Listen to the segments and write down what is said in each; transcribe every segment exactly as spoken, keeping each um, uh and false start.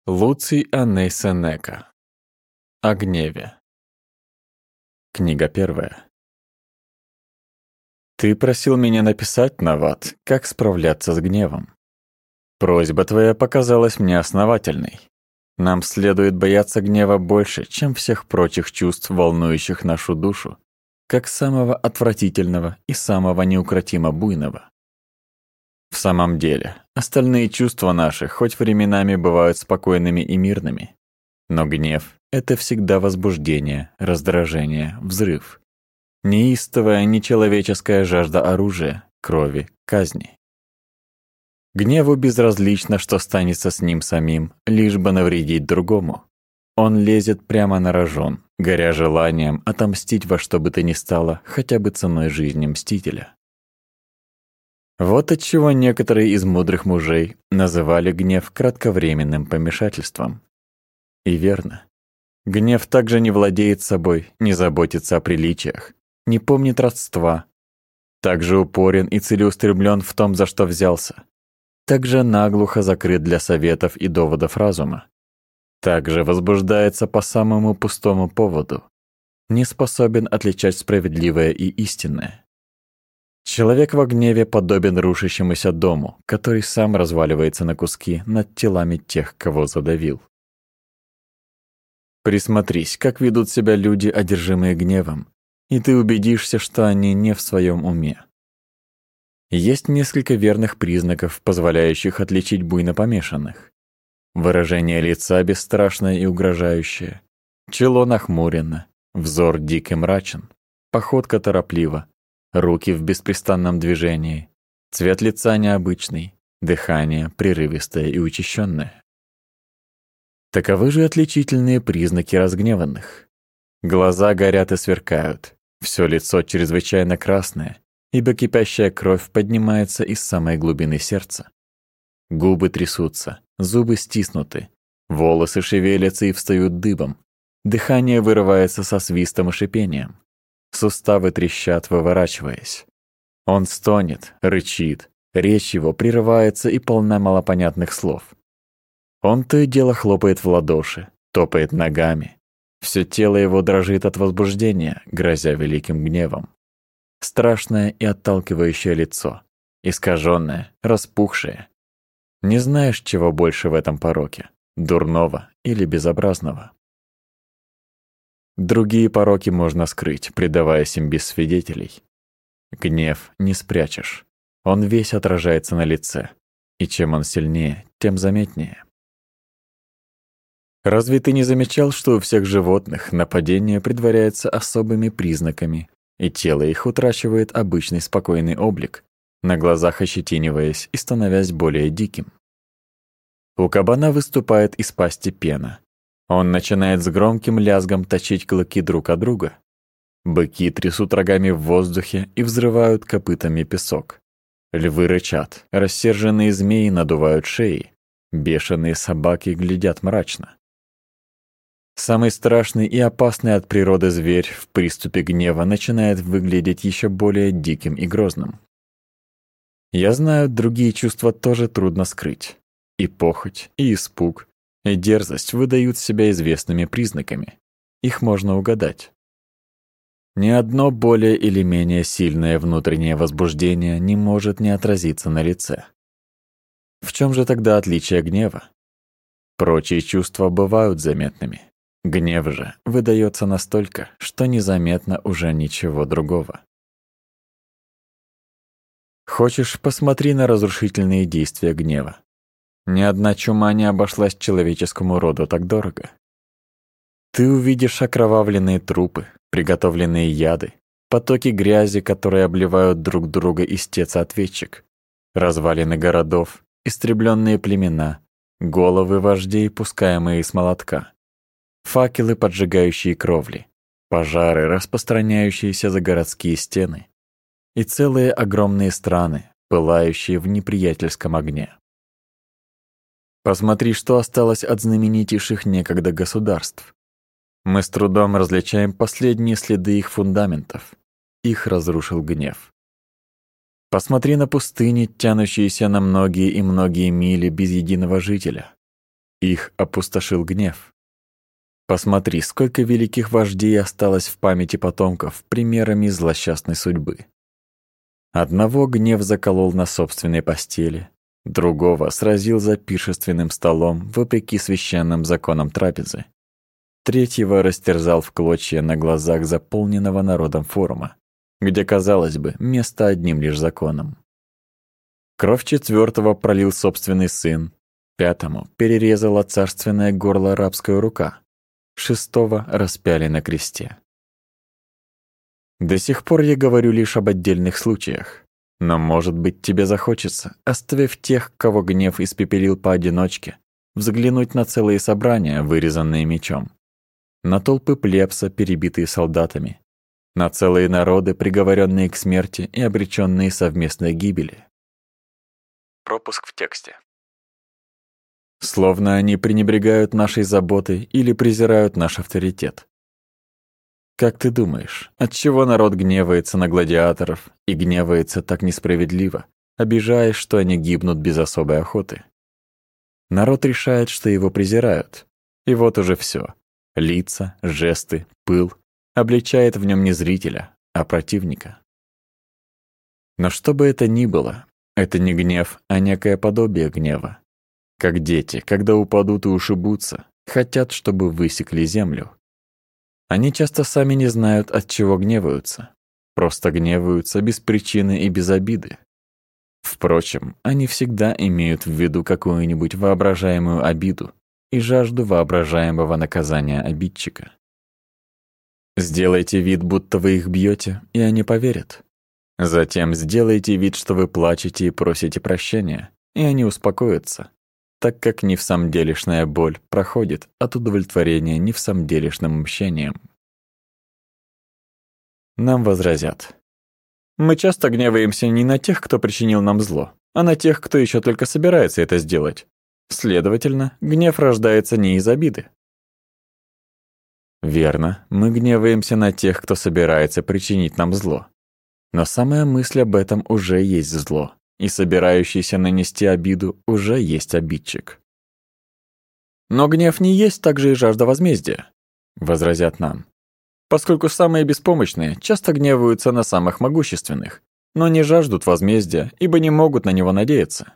Луций Анней Сенека. О гневе. Книга первая. Ты просил меня написать, Нават, как справляться с гневом. Просьба твоя показалась мне основательной. Нам следует бояться гнева больше, чем всех прочих чувств, волнующих нашу душу, как самого отвратительного и самого неукротимо буйного. В самом деле, остальные чувства наши хоть временами бывают спокойными и мирными, но гнев — это всегда возбуждение, раздражение, взрыв, неистовая нечеловеческая жажда оружия, крови, казни. Гневу безразлично, что станется с ним самим, лишь бы навредить другому. Он лезет прямо на рожон, горя желанием отомстить во что бы то ни стало, хотя бы ценой жизни мстителя. Вот отчего некоторые из мудрых мужей называли гнев кратковременным помешательством. И верно. Гнев также не владеет собой, не заботится о приличиях, не помнит родства, также упорен и целеустремлен в том, за что взялся, также наглухо закрыт для советов и доводов разума, также возбуждается по самому пустому поводу, не способен отличать справедливое и истинное. Человек во гневе подобен рушащемуся дому, который сам разваливается на куски над телами тех, кого задавил. Присмотрись, как ведут себя люди, одержимые гневом, и ты убедишься, что они не в своем уме. Есть несколько верных признаков, позволяющих отличить буйно помешанных. Выражение лица бесстрашное и угрожающее, чело нахмурено, взор дик и мрачен, походка тороплива, руки в беспрестанном движении, цвет лица необычный, дыхание прерывистое и учащенное. Таковы же отличительные признаки разгневанных. Глаза горят и сверкают, все лицо чрезвычайно красное, ибо кипящая кровь поднимается из самой глубины сердца. Губы трясутся, зубы стиснуты, волосы шевелятся и встают дыбом, дыхание вырывается со свистом и шипением. Суставы трещат, выворачиваясь. Он стонет, рычит, речь его прерывается и полна малопонятных слов. Он то и дело хлопает в ладоши, топает ногами. Все тело его дрожит от возбуждения, грозя великим гневом. Страшное и отталкивающее лицо, искаженное, распухшее. Не знаешь, чего больше в этом пороке, дурного или безобразного. Другие пороки можно скрыть, предаваясь им без свидетелей. Гнев не спрячешь. Он весь отражается на лице. И чем он сильнее, тем заметнее. Разве ты не замечал, что у всех животных нападение предваряется особыми признаками, и тело их утрачивает обычный спокойный облик, на глазах ощетиниваясь и становясь более диким? У кабана выступает из пасти пена. Он начинает с громким лязгом точить клыки друг от друга. Быки трясут рогами в воздухе и взрывают копытами песок. Львы рычат, рассерженные змеи надувают шеи, бешеные собаки глядят мрачно. Самый страшный и опасный от природы зверь в приступе гнева начинает выглядеть еще более диким и грозным. Я знаю, другие чувства тоже трудно скрыть. И похоть, и испуг, и дерзость выдают себя известными признаками. Их можно угадать. Ни одно более или менее сильное внутреннее возбуждение не может не отразиться на лице. В чем же тогда отличие гнева? Прочие чувства бывают заметными. Гнев же выдается настолько, что незаметно уже ничего другого. Хочешь, посмотри на разрушительные действия гнева. Ни одна чума не обошлась человеческому роду так дорого. Ты увидишь окровавленные трупы, приготовленные яды, потоки грязи, которые обливают друг друга истец ответчик, развалины городов, истребленные племена, головы вождей, пускаемые с молотка, факелы, поджигающие кровли, пожары, распространяющиеся за городские стены, и целые огромные страны, пылающие в неприятельском огне. Посмотри, что осталось от знаменитейших некогда государств. Мы с трудом различаем последние следы их фундаментов. Их разрушил гнев. Посмотри на пустыни, тянущиеся на многие и многие мили без единого жителя. Их опустошил гнев. Посмотри, сколько великих вождей осталось в памяти потомков примерами злосчастной судьбы. Одного гнев заколол на собственной постели, другого сразил за пиршественным столом вопреки священным законам трапезы, третьего растерзал в клочья на глазах заполненного народом форума, где, казалось бы, место одним лишь законом. Кровь четвертого пролил собственный сын, пятому перерезала царственное горло рабская рука, шестого распяли на кресте. До сих пор я говорю лишь об отдельных случаях, но, может быть, тебе захочется, оставив тех, кого гнев испепелил поодиночке, взглянуть на целые собрания, вырезанные мечом, на толпы плебса, перебитые солдатами, на целые народы, приговоренные к смерти и обреченные совместной гибели. Пропуск в тексте. Словно они пренебрегают нашей заботой или презирают наш авторитет. Как ты думаешь, отчего народ гневается на гладиаторов и гневается так несправедливо, обижаясь, что они гибнут без особой охоты? Народ решает, что его презирают. И вот уже все: лица, жесты, пыл обличает в нем не зрителя, а противника. Но что бы это ни было, это не гнев, а некое подобие гнева. Как дети, когда упадут и ушибутся, хотят, чтобы высекли землю. Они часто сами не знают, от чего гневаются. Просто гневаются без причины и без обиды. Впрочем, они всегда имеют в виду какую-нибудь воображаемую обиду и жажду воображаемого наказания обидчика. Сделайте вид, будто вы их бьете, и они поверят. Затем сделайте вид, что вы плачете и просите прощения, и они успокоятся, так как невсамделишная боль проходит от удовлетворения невсамделишным мщением. Нам возразят: мы часто гневаемся не на тех, кто причинил нам зло, а на тех, кто еще только собирается это сделать. Следовательно, гнев рождается не из обиды. Верно, мы гневаемся на тех, кто собирается причинить нам зло. Но самая мысль об этом уже есть зло, и собирающийся нанести обиду уже есть обидчик. Но гнев не есть также и жажда возмездия, возразят нам, поскольку самые беспомощные часто гневаются на самых могущественных, но не жаждут возмездия, ибо не могут на него надеяться.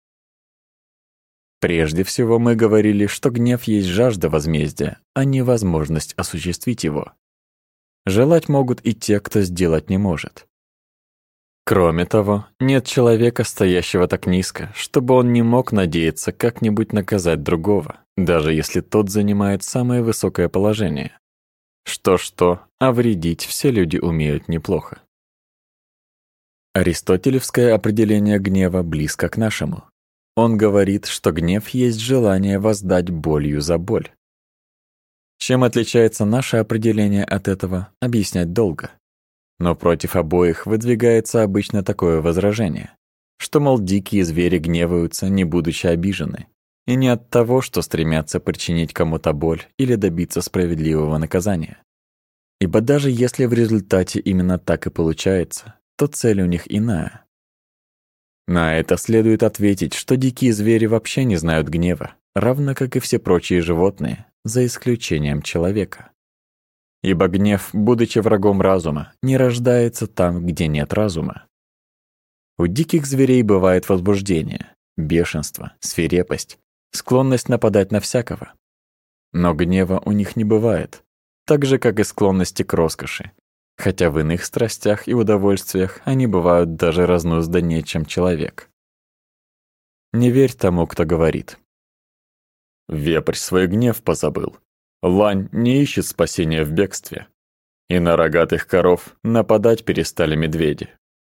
Прежде всего мы говорили, что гнев есть жажда возмездия, а не возможность осуществить его. Желать могут и те, кто сделать не может. Кроме того, нет человека, стоящего так низко, чтобы он не мог надеяться как-нибудь наказать другого, даже если тот занимает самое высокое положение. Что-что, а вредить все люди умеют неплохо. Аристотелевское определение гнева близко к нашему. Он говорит, что гнев есть желание воздать болью за боль. Чем отличается наше определение от этого, объяснять долго. Но против обоих выдвигается обычно такое возражение, что, мол, дикие звери гневаются, не будучи обижены, и не от того, что стремятся причинить кому-то боль или добиться справедливого наказания. Ибо даже если в результате именно так и получается, то цель у них иная. На это следует ответить, что дикие звери вообще не знают гнева, равно как и все прочие животные, за исключением человека. Ибо гнев, будучи врагом разума, не рождается там, где нет разума. У диких зверей бывает возбуждение, бешенство, свирепость, склонность нападать на всякого. Но гнева у них не бывает, так же, как и склонности к роскоши, хотя в иных страстях и удовольствиях они бывают даже разнузданнее, чем человек. Не верь тому, кто говорит: «Вепрь свой гнев позабыл, лань не ищет спасения в бегстве, и на рогатых коров нападать перестали медведи».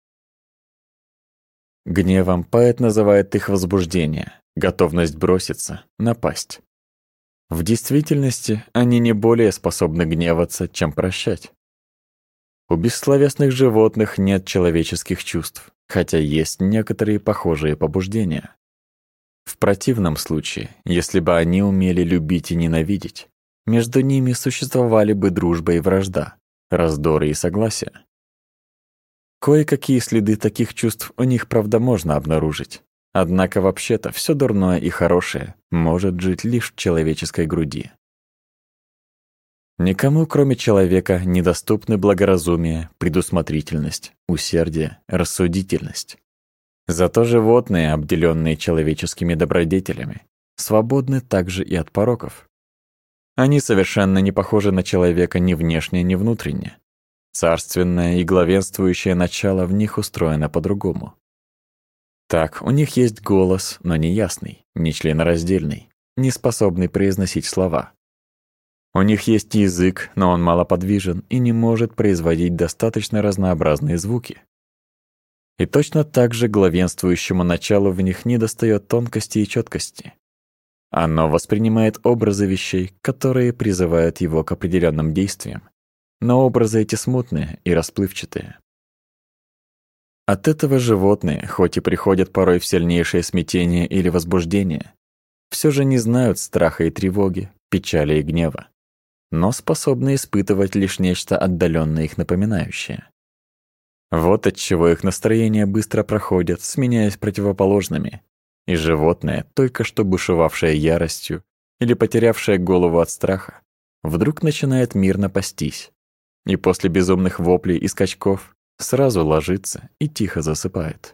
Гневом поэт называет их возбуждение, готовность броситься, напасть. В действительности они не более способны гневаться, чем прощать. У бессловесных животных нет человеческих чувств, хотя есть некоторые похожие побуждения. В противном случае, если бы они умели любить и ненавидеть, между ними существовали бы дружба и вражда, раздоры и согласие. Кое-какие следы таких чувств у них, правда, можно обнаружить, однако вообще-то все дурное и хорошее может жить лишь в человеческой груди. Никому, кроме человека, недоступны благоразумие, предусмотрительность, усердие, рассудительность. Зато животные, обделенные человеческими добродетелями, свободны также и от пороков. Они совершенно не похожи на человека ни внешне, ни внутренне. Царственное и главенствующее начало в них устроено по-другому. Так, у них есть голос, но не ясный, не членораздельный, не способный произносить слова. У них есть язык, но он малоподвижен и не может производить достаточно разнообразные звуки. И точно так же главенствующему началу в них недостает тонкости и четкости. Оно воспринимает образы вещей, которые призывают его к определенным действиям, но образы эти смутные и расплывчатые. От этого животные, хоть и приходят порой в сильнейшее смятение или возбуждение, все же не знают страха и тревоги, печали и гнева, но способны испытывать лишь нечто отдаленное их напоминающее. Вот отчего их настроения быстро проходят, сменяясь противоположными, и животное, только что бушевавшее яростью или потерявшее голову от страха, вдруг начинает мирно пастись, и после безумных воплей и скачков сразу ложится и тихо засыпает.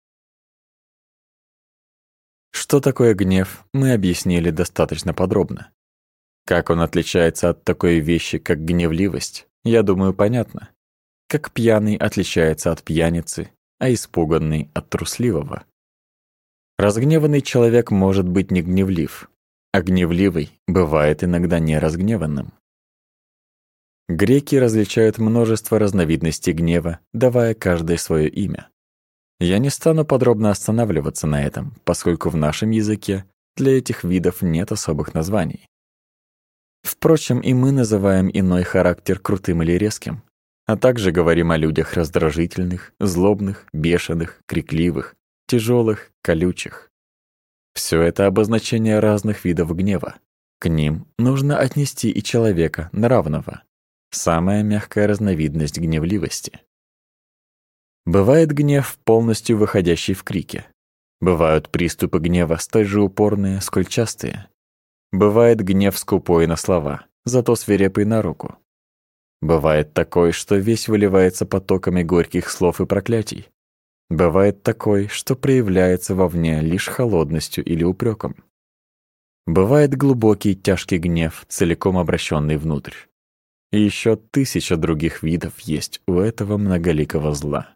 Что такое гнев, мы объяснили достаточно подробно. Как он отличается от такой вещи, как гневливость, я думаю, понятно. Как пьяный отличается от пьяницы, а испуганный от трусливого. Разгневанный человек может быть не гневлив, а гневливый бывает иногда не разгневанным. Греки различают множество разновидностей гнева, давая каждой свое имя. Я не стану подробно останавливаться на этом, поскольку в нашем языке для этих видов нет особых названий. Впрочем, и мы называем иной характер крутым или резким, а также говорим о людях раздражительных, злобных, бешеных, крикливых, тяжелых, колючих. Все это обозначение разных видов гнева. К ним нужно отнести и человека нравного, самая мягкая разновидность гневливости. Бывает гнев, полностью выходящий в крики. Бывают приступы гнева столь же упорные, сколь частые. Бывает гнев скупой на слова, зато свирепый на руку. Бывает такой, что весь выливается потоками горьких слов и проклятий. Бывает такой, что проявляется вовне лишь холодностью или упреком. Бывает глубокий тяжкий гнев, целиком обращенный внутрь. И еще тысяча других видов есть у этого многоликого зла.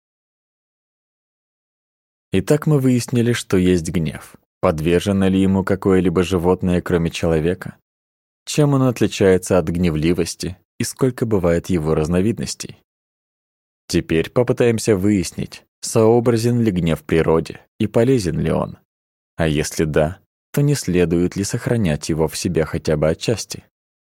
Итак, мы выяснили, что есть гнев. Подвержено ли ему какое-либо животное, кроме человека? Чем он отличается от гневливости и сколько бывает его разновидностей? Теперь попытаемся выяснить, сообразен ли гнев в природе и полезен ли он. А если да, то не следует ли сохранять его в себе хотя бы отчасти?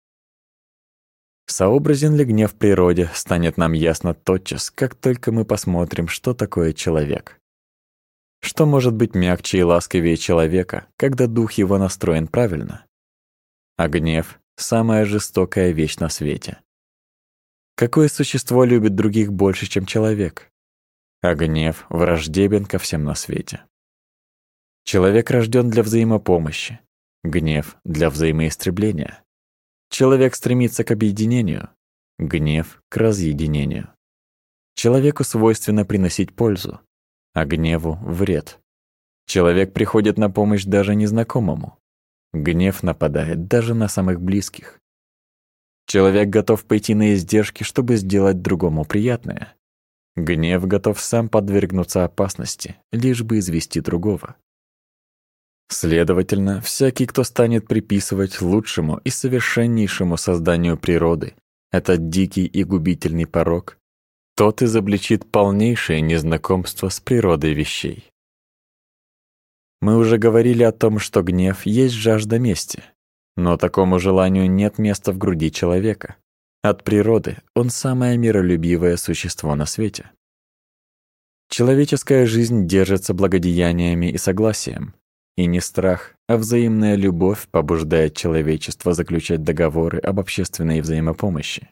Сообразен ли гнев в природе, станет нам ясно тотчас, как только мы посмотрим, что такое человек. Что может быть мягче и ласковее человека, когда дух его настроен правильно? А гнев — самая жестокая вещь на свете. Какое существо любит других больше, чем человек? А гнев враждебен ко всем на свете. Человек рожден для взаимопомощи, гнев — для взаимоистребления. Человек стремится к объединению, гнев — к разъединению. Человеку свойственно приносить пользу, а гневу — вред. Человек приходит на помощь даже незнакомому. Гнев нападает даже на самых близких. Человек готов пойти на издержки, чтобы сделать другому приятное. Гнев готов сам подвергнуться опасности, лишь бы извести другого. Следовательно, всякий, кто станет приписывать лучшему и совершеннейшему созданию природы этот дикий и губительный порок, тот изобличит полнейшее незнакомство с природой вещей. Мы уже говорили о том, что гнев есть жажда мести, но такому желанию нет места в груди человека. От природы он самое миролюбивое существо на свете. Человеческая жизнь держится благодеяниями и согласием, и не страх, а взаимная любовь побуждает человечество заключать договоры об общественной взаимопомощи.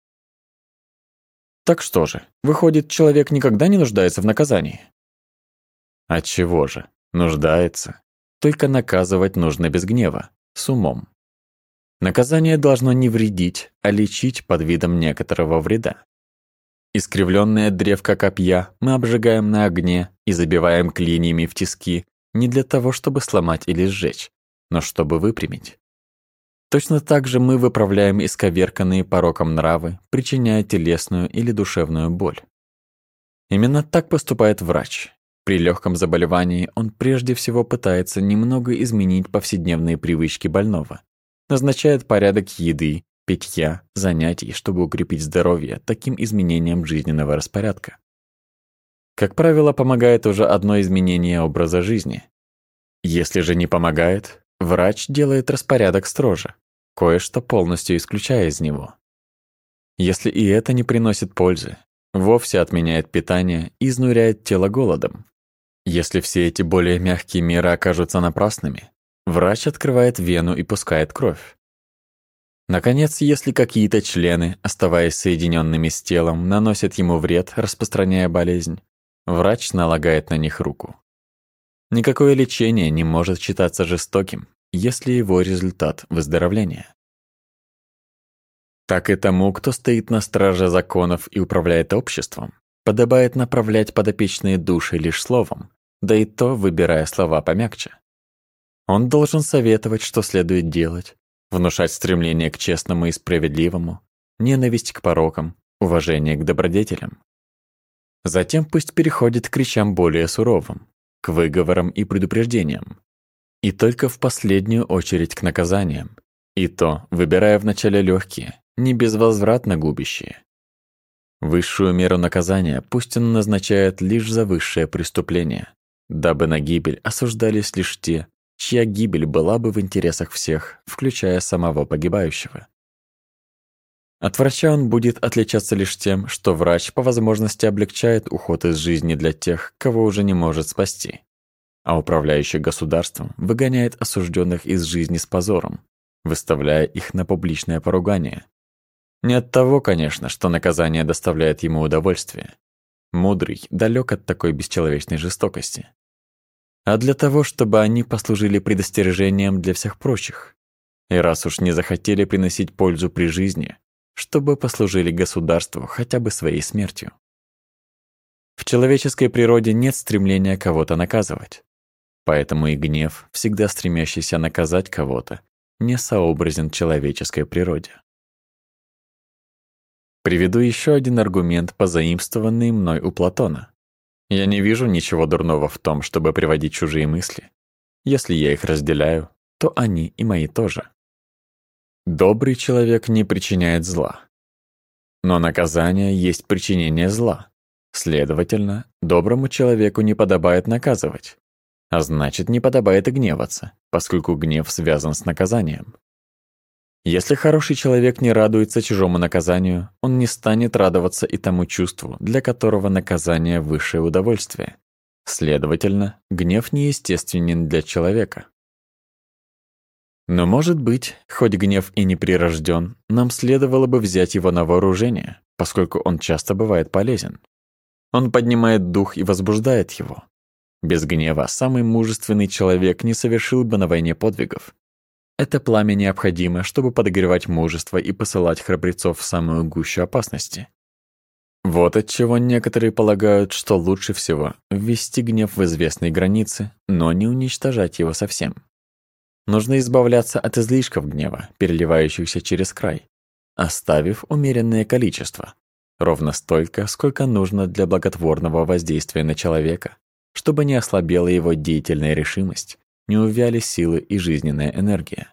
Так что же, выходит, человек никогда не нуждается в наказании? Отчего же? Нуждается. Только наказывать нужно без гнева, с умом. Наказание должно не вредить, а лечить под видом некоторого вреда. Искривленное древко копья мы обжигаем на огне и забиваем клиньями в тиски не для того, чтобы сломать или сжечь, но чтобы выпрямить. Точно так же мы выправляем исковерканные пороком нравы, причиняя телесную или душевную боль. Именно так поступает врач. При легком заболевании он прежде всего пытается немного изменить повседневные привычки больного, назначает порядок еды, питья, занятий, чтобы укрепить здоровье таким изменением жизненного распорядка. Как правило, помогает уже одно изменение образа жизни. Если же не помогает, врач делает распорядок строже, кое-что полностью исключая из него. Если и это не приносит пользы, вовсе отменяет питание и изнуряет тело голодом. Если все эти более мягкие меры окажутся напрасными, врач открывает вену и пускает кровь. Наконец, если какие-то члены, оставаясь соединенными с телом, наносят ему вред, распространяя болезнь, врач налагает на них руку. Никакое лечение не может считаться жестоким, если его результат — выздоровление. Так и тому, кто стоит на страже законов и управляет обществом, подобает направлять подопечные души лишь словом, да и то выбирая слова помягче. Он должен советовать, что следует делать, внушать стремление к честному и справедливому, ненависть к порокам, уважение к добродетелям. Затем пусть переходит к речам более суровым, к выговорам и предупреждениям, и только в последнюю очередь к наказаниям, и то, выбирая вначале легкие, не безвозвратно губящие. Высшую меру наказания пусть он назначает лишь за высшее преступление, дабы на гибель осуждались лишь те, чья гибель была бы в интересах всех, включая самого погибающего. От врача он будет отличаться лишь тем, что врач по возможности облегчает уход из жизни для тех, кого уже не может спасти, а управляющий государством выгоняет осужденных из жизни с позором, выставляя их на публичное поругание. Не от того, конечно, что наказание доставляет ему удовольствие. Мудрый далек от такой бесчеловечной жестокости. А для того, чтобы они послужили предостережением для всех прочих. И раз уж не захотели приносить пользу при жизни, чтобы послужили государству хотя бы своей смертью. В человеческой природе нет стремления кого-то наказывать. Поэтому и гнев, всегда стремящийся наказать кого-то, не сообразен человеческой природе. Приведу еще один аргумент, позаимствованный мной у Платона. Я не вижу ничего дурного в том, чтобы приводить чужие мысли. Если я их разделяю, то они и мои тоже. Добрый человек не причиняет зла. Но наказание есть причинение зла. Следовательно, доброму человеку не подобает наказывать. А значит, не подобает и гневаться, поскольку гнев связан с наказанием. Если хороший человек не радуется чужому наказанию, он не станет радоваться и тому чувству, для которого наказание — высшее удовольствие. Следовательно, гнев неестественен для человека. Но, может быть, хоть гнев и не прирожден, нам следовало бы взять его на вооружение, поскольку он часто бывает полезен. Он поднимает дух и возбуждает его. Без гнева самый мужественный человек не совершил бы на войне подвигов. Это пламя необходимо, чтобы подогревать мужество и посылать храбрецов в самую гущу опасности. Вот отчего некоторые полагают, что лучше всего ввести гнев в известные границы, но не уничтожать его совсем. Нужно избавляться от излишков гнева, переливающихся через край, оставив умеренное количество, ровно столько, сколько нужно для благотворного воздействия на человека, чтобы не ослабела его деятельная решимость, не увяли силы и жизненная энергия.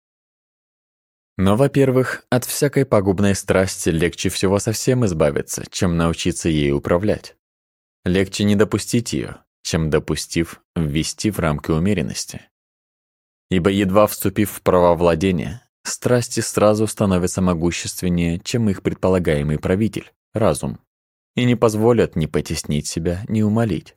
Но, во-первых, от всякой пагубной страсти легче всего совсем избавиться, чем научиться ей управлять. Легче не допустить ее, чем, допустив, ввести в рамки умеренности. Ибо едва вступив в правовладение, страсти сразу становятся могущественнее, чем их предполагаемый правитель, разум, и не позволят ни потеснить себя, ни умолить.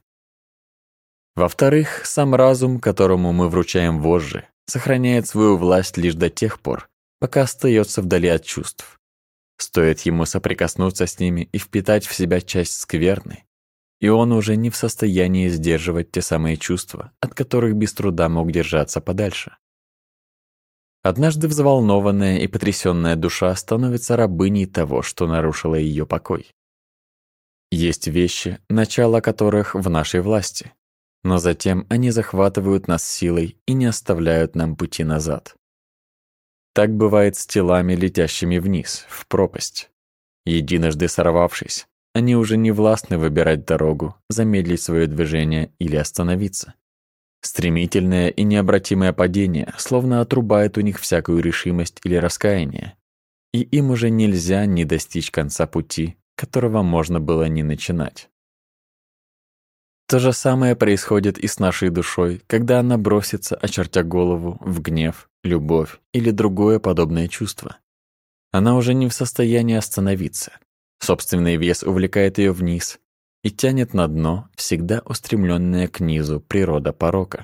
Во-вторых, сам разум, которому мы вручаем вожжи, сохраняет свою власть лишь до тех пор, пока остается вдали от чувств. Стоит ему соприкоснуться с ними и впитать в себя часть скверны, и он уже не в состоянии сдерживать те самые чувства, от которых без труда мог держаться подальше. Однажды взволнованная и потрясённая душа становится рабыней того, что нарушило её покой. Есть вещи, начало которых в нашей власти, но затем они захватывают нас силой и не оставляют нам пути назад. Так бывает с телами, летящими вниз, в пропасть. Единожды сорвавшись, они уже не властны выбирать дорогу, замедлить своё движение или остановиться. Стремительное и необратимое падение словно отрубает у них всякую решимость или раскаяние, и им уже нельзя не достичь конца пути, которого можно было не начинать. То же самое происходит и с нашей душой, когда она бросится, очертя голову, в гнев, любовь или другое подобное чувство. Она уже не в состоянии остановиться. Собственный вес увлекает её вниз и тянет на дно, всегда устремлённая к низу природа порока.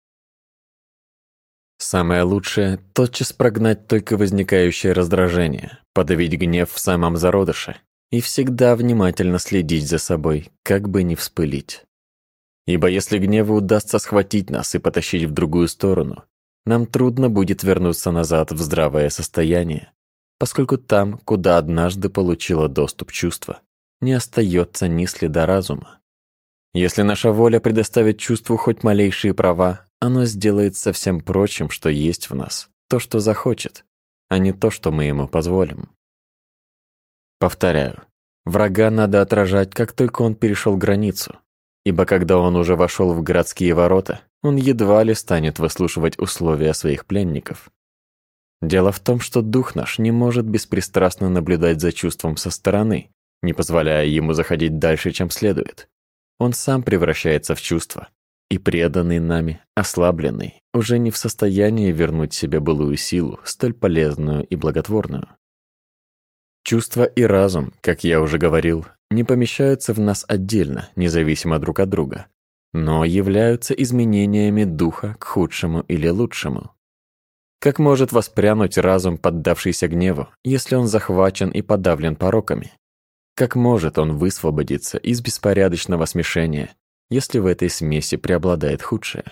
Самое лучшее — тотчас прогнать только возникающее раздражение, подавить гнев в самом зародыше и всегда внимательно следить за собой, как бы не вспылить. Ибо если гневу удастся схватить нас и потащить в другую сторону, нам трудно будет вернуться назад в здравое состояние, поскольку там, куда однажды получило доступ чувство, не остается ни следа разума. Если наша воля предоставит чувству хоть малейшие права, оно сделает со всем прочим, что есть в нас, то, что захочет, а не то, что мы ему позволим. Повторяю, врага надо отражать, как только он перешел границу, ибо когда он уже вошел в городские ворота, он едва ли станет выслушивать условия своих пленников. Дело в том, что дух наш не может беспристрастно наблюдать за чувством со стороны, не позволяя ему заходить дальше, чем следует. Он сам превращается в чувство, и преданный нами, ослабленный, уже не в состоянии вернуть себе былую силу, столь полезную и благотворную. Чувства и разум, как я уже говорил, не помещаются в нас отдельно, независимо друг от друга, но являются изменениями духа к худшему или лучшему. Как может воспрянуть разум, поддавшийся гневу, если он захвачен и подавлен пороками? Как может он высвободиться из беспорядочного смешения, если в этой смеси преобладает худшее?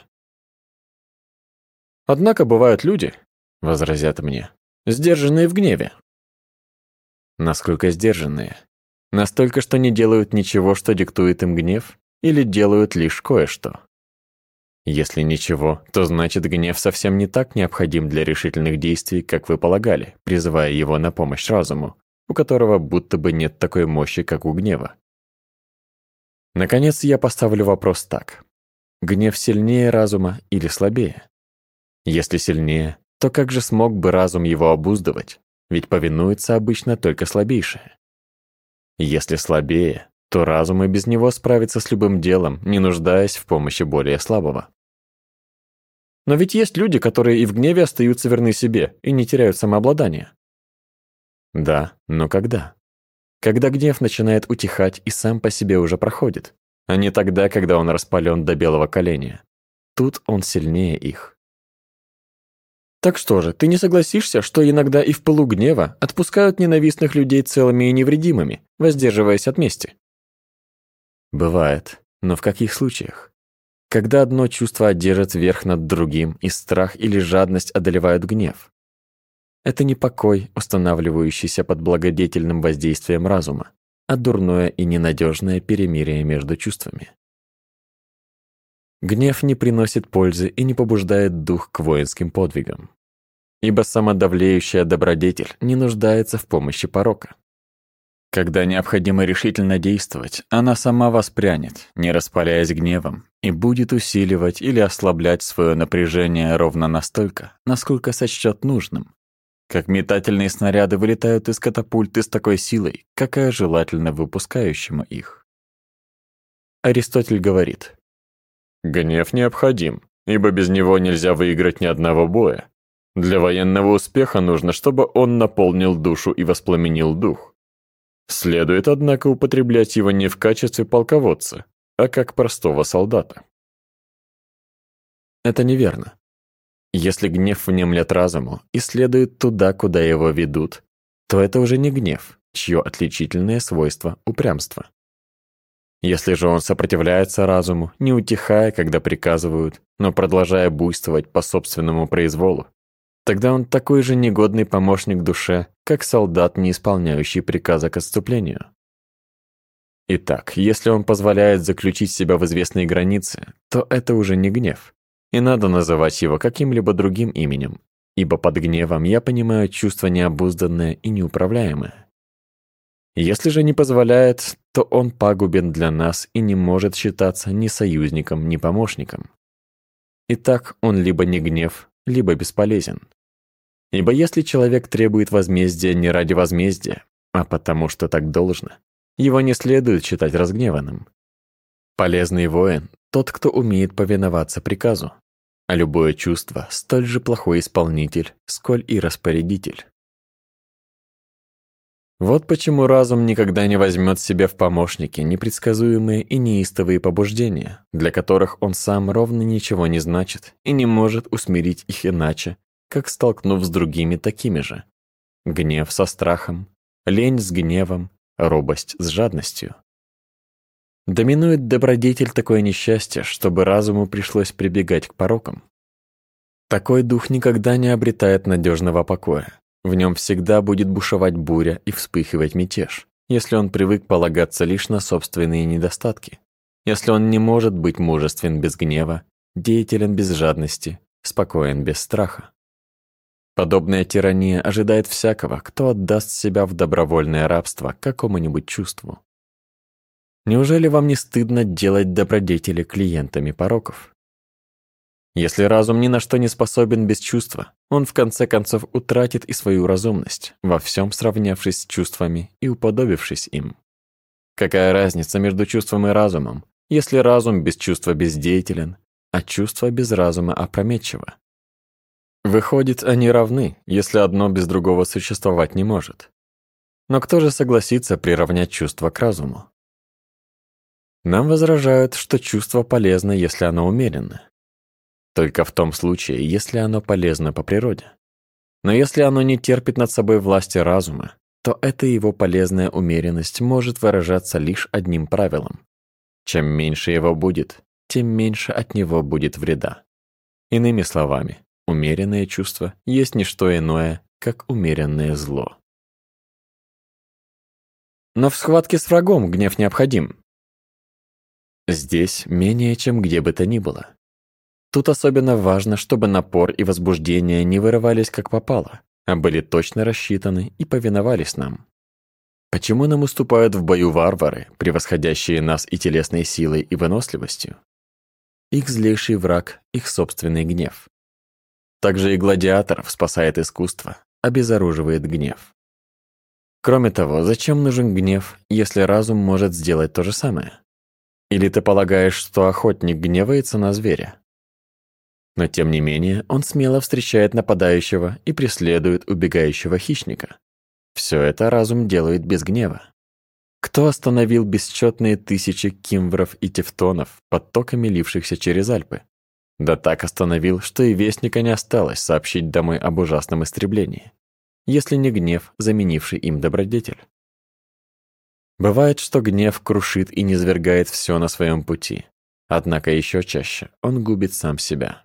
«Однако бывают люди, — возразят мне, — сдержанные в гневе». Насколько сдержанные? Настолько, что не делают ничего, что диктует им гнев, или делают лишь кое-что? Если ничего, то значит, гнев совсем не так необходим для решительных действий, как вы полагали, призывая его на помощь разуму, у которого будто бы нет такой мощи, как у гнева. Наконец, я поставлю вопрос так. Гнев сильнее разума или слабее? Если сильнее, то как же смог бы разум его обуздывать? Ведь повинуется обычно только слабейшее. Если слабее, то разум и без него справится с любым делом, не нуждаясь в помощи более слабого. Но ведь есть люди, которые и в гневе остаются верны себе и не теряют самообладания. Да, но когда? Когда гнев начинает утихать и сам по себе уже проходит, а не тогда, когда он распален до белого коленя. Тут он сильнее их. Так что же, ты не согласишься, что иногда и в пылу гнева отпускают ненавистных людей целыми и невредимыми, воздерживаясь от мести? Бывает, но в каких случаях? Когда одно чувство одержит верх над другим, и страх или жадность одолевают гнев. Это не покой, устанавливающийся под благодетельным воздействием разума, а дурное и ненадежное перемирие между чувствами. Гнев не приносит пользы и не побуждает дух к воинским подвигам. Ибо самодавлеющая добродетель не нуждается в помощи порока. Когда необходимо решительно действовать, она сама воспрянет, не распаляясь гневом, и будет усиливать или ослаблять свое напряжение ровно настолько, насколько сочтет нужным. Как метательные снаряды вылетают из катапульты с такой силой, какая желательно выпускающему их. Аристотель говорит: «Гнев необходим, ибо без него нельзя выиграть ни одного боя. Для военного успеха нужно, чтобы он наполнил душу и воспламенил дух. Следует, однако, употреблять его не в качестве полководца, а как простого солдата». Это неверно. Если гнев внемлет разуму и следует туда, куда его ведут, то это уже не гнев, чье отличительное свойство — упрямство. Если же он сопротивляется разуму, не утихая, когда приказывают, но продолжая буйствовать по собственному произволу, тогда он такой же негодный помощник душе, как солдат, не исполняющий приказа к отступлению. Итак, если он позволяет заключить себя в известные границы, то это уже не гнев, и надо называть его каким-либо другим именем, ибо под гневом я понимаю чувство необузданное и неуправляемое. Если же не позволяет, то он пагубен для нас и не может считаться ни союзником, ни помощником. Итак, он либо не гнев, либо бесполезен. Ибо если человек требует возмездия не ради возмездия, а потому что так должно, его не следует считать разгневанным. Полезный воин – тот, кто умеет повиноваться приказу, а любое чувство – столь же плохой исполнитель, сколь и распорядитель. Вот почему разум никогда не возьмет себе в помощники непредсказуемые и неистовые побуждения, для которых он сам ровно ничего не значит и не может усмирить их иначе, как столкнув с другими такими же. Гнев со страхом, лень с гневом, робость с жадностью. Доминует добродетель такое несчастье, чтобы разуму пришлось прибегать к порокам. Такой дух никогда не обретает надежного покоя. В нем всегда будет бушевать буря и вспыхивать мятеж, если он привык полагаться лишь на собственные недостатки, если он не может быть мужествен без гнева, деятелен без жадности, спокоен без страха. Подобная тирания ожидает всякого, кто отдаст себя в добровольное рабство какому-нибудь чувству. Неужели вам не стыдно делать добродетели клиентами пороков? Если разум ни на что не способен без чувства, он в конце концов утратит и свою разумность, во всем сравнявшись с чувствами и уподобившись им. Какая разница между чувством и разумом, если разум без чувства бездеятелен, а чувство без разума опрометчиво? Выходит, они равны, если одно без другого существовать не может. Но кто же согласится приравнять чувство к разуму? Нам возражают, что чувство полезно, если оно умеренно. Только в том случае, если оно полезно по природе. Но если оно не терпит над собой власти разума, то эта его полезная умеренность может выражаться лишь одним правилом. Чем меньше его будет, тем меньше от него будет вреда. Иными словами, умеренное чувство есть не что иное, как умеренное зло. Но в схватке с врагом гнев необходим. Здесь менее чем где бы то ни было. Тут особенно важно, чтобы напор и возбуждение не вырывались как попало, а были точно рассчитаны и повиновались нам. Почему нам уступают в бою варвары, превосходящие нас и телесной силой, и выносливостью? Их злейший враг – их собственный гнев. Также и гладиаторов спасает искусство, обезоруживает гнев. Кроме того, зачем нужен гнев, если разум может сделать то же самое? Или ты полагаешь, что охотник гневается на зверя? Но тем не менее он смело встречает нападающего и преследует убегающего хищника. Все это разум делает без гнева. Кто остановил бесчетные тысячи кимвров и тевтонов потоками лившихся через Альпы? Да так остановил, что и вестника не осталось сообщить домой об ужасном истреблении, если не гнев, заменивший им добродетель. Бывает, что гнев крушит и низвергает все на своем пути, однако еще чаще он губит сам себя.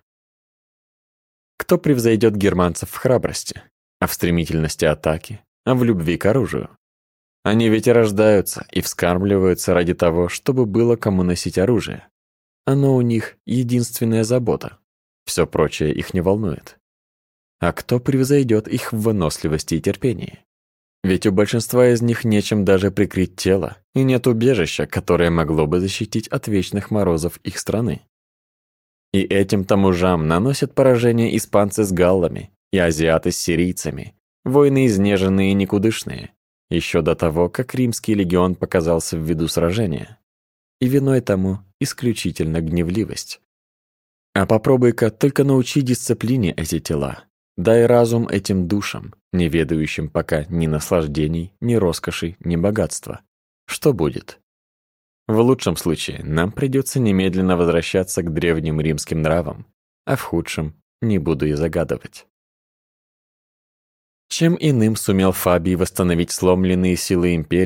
Кто превзойдет германцев в храбрости, а в стремительности атаки, а в любви к оружию? Они ведь и рождаются и вскармливаются ради того, чтобы было кому носить оружие. Оно у них единственная забота, все прочее их не волнует. А кто превзойдет их в выносливости и терпении? Ведь у большинства из них нечем даже прикрыть тело, и нет убежища, которое могло бы защитить от вечных морозов их страны. И этим-то мужам наносят поражение испанцы с галлами и азиаты с сирийцами, воины изнеженные и никудышные, еще до того, как римский легион показался в виду сражения. И виной тому исключительно гневливость. А попробуй-ка только научи дисциплине эти тела, дай разум этим душам, не ведающим пока ни наслаждений, ни роскоши, ни богатства. Что будет? В лучшем случае нам придется немедленно возвращаться к древним римским нравам, а в худшем не буду и загадывать. Чем иным сумел Фабий восстановить сломленные силы империи,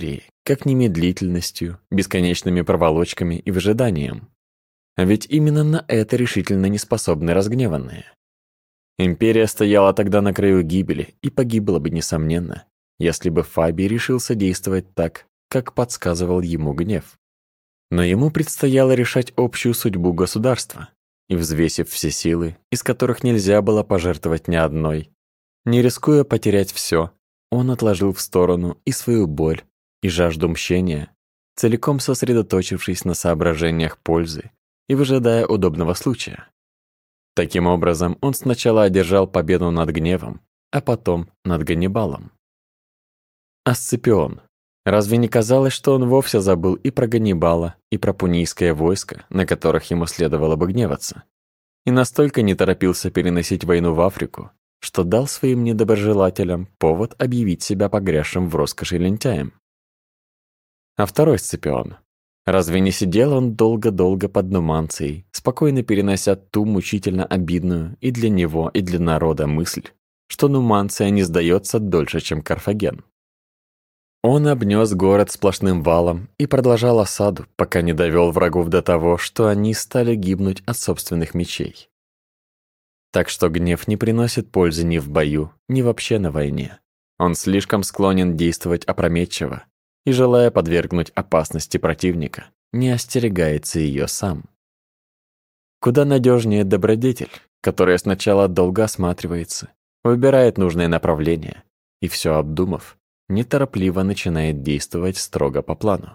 как не медлительностью, бесконечными проволочками и выжиданием. А ведь именно на это решительно не способны разгневанные. Империя стояла тогда на краю гибели и погибла бы, несомненно, если бы Фабий решился действовать так, как подсказывал ему гнев. Но ему предстояло решать общую судьбу государства, и, взвесив все силы, из которых нельзя было пожертвовать ни одной, не рискуя потерять все, он отложил в сторону и свою боль, и жажду мщения, целиком сосредоточившись на соображениях пользы и выжидая удобного случая. Таким образом, он сначала одержал победу над гневом, а потом над Ганнибалом. А Сципион? Разве не казалось, что он вовсе забыл и про Ганнибала, и про пунийское войско, на которых ему следовало бы гневаться, и настолько не торопился переносить войну в Африку, что дал своим недоброжелателям повод объявить себя погрязшим в роскоши лентяем? А второй Сципион? Разве не сидел он долго-долго под Нуманцией, спокойно перенося ту мучительно обидную и для него, и для народа мысль, что Нуманция не сдается дольше, чем Карфаген? Он обнес город сплошным валом и продолжал осаду, пока не довел врагов до того, что они стали гибнуть от собственных мечей. Так что гнев не приносит пользы ни в бою, ни вообще на войне. Он слишком склонен действовать опрометчиво и, желая подвергнуть опасности противника, не остерегается ее сам. Куда надежнее добродетель, которая сначала долго осматривается, выбирает нужное направление и, все обдумав, неторопливо начинает действовать строго по плану.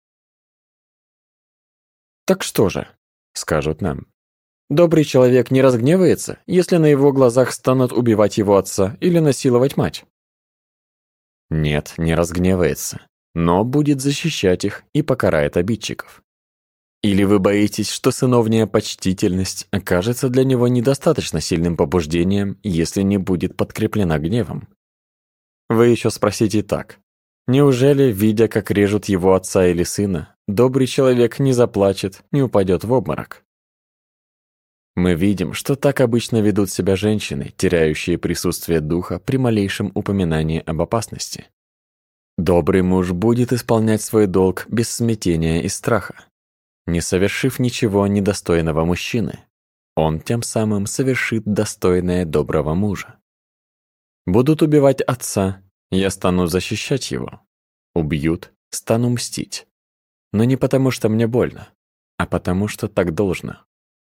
«Так что же?» — скажут нам. «Добрый человек не разгневается, если на его глазах станут убивать его отца или насиловать мать?» Нет, не разгневается, но будет защищать их и покарает обидчиков. Или вы боитесь, что сыновняя почтительность окажется для него недостаточно сильным побуждением, если не будет подкреплена гневом? Вы еще спросите так. Неужели, видя, как режут его отца или сына, добрый человек не заплачет, не упадет в обморок? Мы видим, что так обычно ведут себя женщины, теряющие присутствие духа при малейшем упоминании об опасности. Добрый муж будет исполнять свой долг без смятения и страха, не совершив ничего недостойного мужчины. Он тем самым совершит достойное доброго мужа. Будут убивать отца, я стану защищать его. Убьют, стану мстить. Но не потому, что мне больно, а потому, что так должно.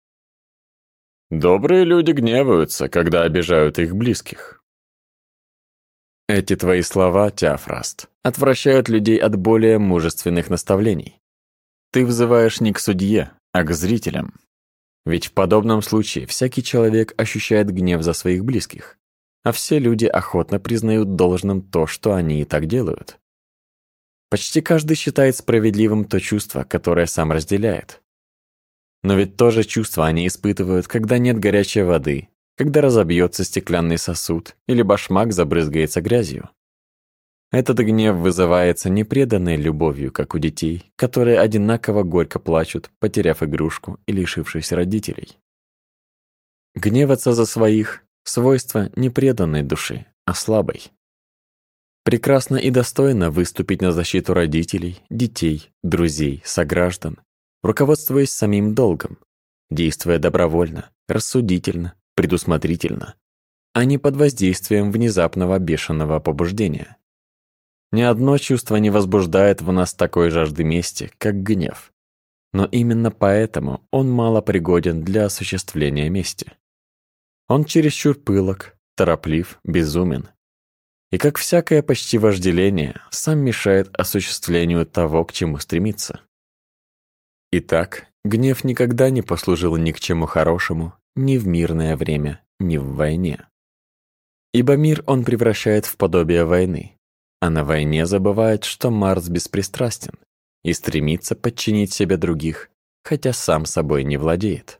Добрые люди гневаются, когда обижают их близких. Эти твои слова, Теофраст, отвращают людей от более мужественных наставлений. Ты взываешь не к судье, а к зрителям. Ведь в подобном случае всякий человек ощущает гнев за своих близких, а все люди охотно признают должным то, что они и так делают. Почти каждый считает справедливым то чувство, которое сам разделяет. Но ведь то же чувство они испытывают, когда нет горячей воды, когда разобьется стеклянный сосуд или башмак забрызгается грязью. Этот гнев вызывается не преданной любовью, как у детей, которые одинаково горько плачут, потеряв игрушку и лишившись родителей. Гневаться за своих — свойство не преданной души, а слабой. Прекрасно и достойно выступить на защиту родителей, детей, друзей, сограждан, руководствуясь самим долгом, действуя добровольно, рассудительно, предусмотрительно, а не под воздействием внезапного бешеного побуждения. Ни одно чувство не возбуждает в нас такой жажды мести, как гнев. Но именно поэтому он мало пригоден для осуществления мести. Он чересчур пылок, тороплив, безумен. И, как всякое почти вожделение, сам мешает осуществлению того, к чему стремится. Итак, гнев никогда не послужил ни к чему хорошему, ни в мирное время, ни в войне. Ибо мир он превращает в подобие войны, а на войне забывает, что Марс беспристрастен и стремится подчинить себе других, хотя сам собой не владеет.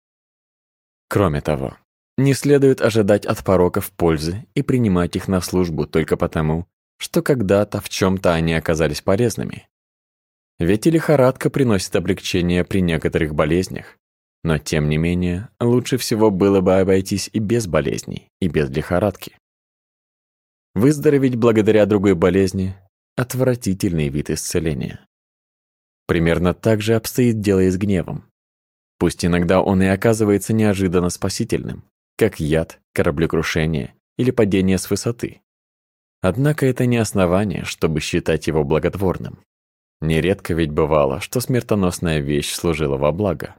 Кроме того, не следует ожидать от пороков пользы и принимать их на службу только потому, что когда-то в чем-то они оказались полезными. Ведь и лихорадка приносит облегчение при некоторых болезнях, но тем не менее лучше всего было бы обойтись и без болезней, и без лихорадки. Выздороветь благодаря другой болезни отвратительный вид исцеления. Примерно так же обстоит дело и с гневом. Пусть иногда он и оказывается неожиданно спасительным, как яд, кораблекрушение или падение с высоты. Однако это не основание, чтобы считать его благотворным. Нередко ведь бывало, что смертоносная вещь служила во благо.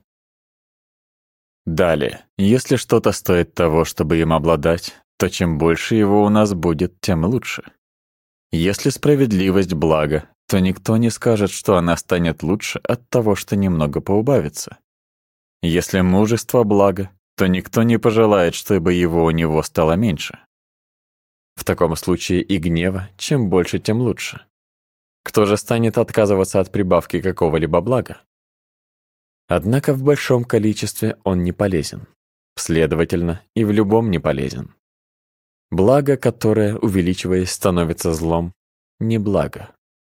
Далее, если что-то стоит того, чтобы им обладать, то чем больше его у нас будет, тем лучше. Если справедливость благо, то никто не скажет, что она станет лучше от того, что немного поубавится. Если мужество благо, то никто не пожелает, чтобы его у него стало меньше. В таком случае и гнева, чем больше, тем лучше. Кто же станет отказываться от прибавки какого-либо блага? Однако в большом количестве он не полезен. Следовательно, и в любом не полезен. Благо, которое, увеличиваясь, становится злом, не благо.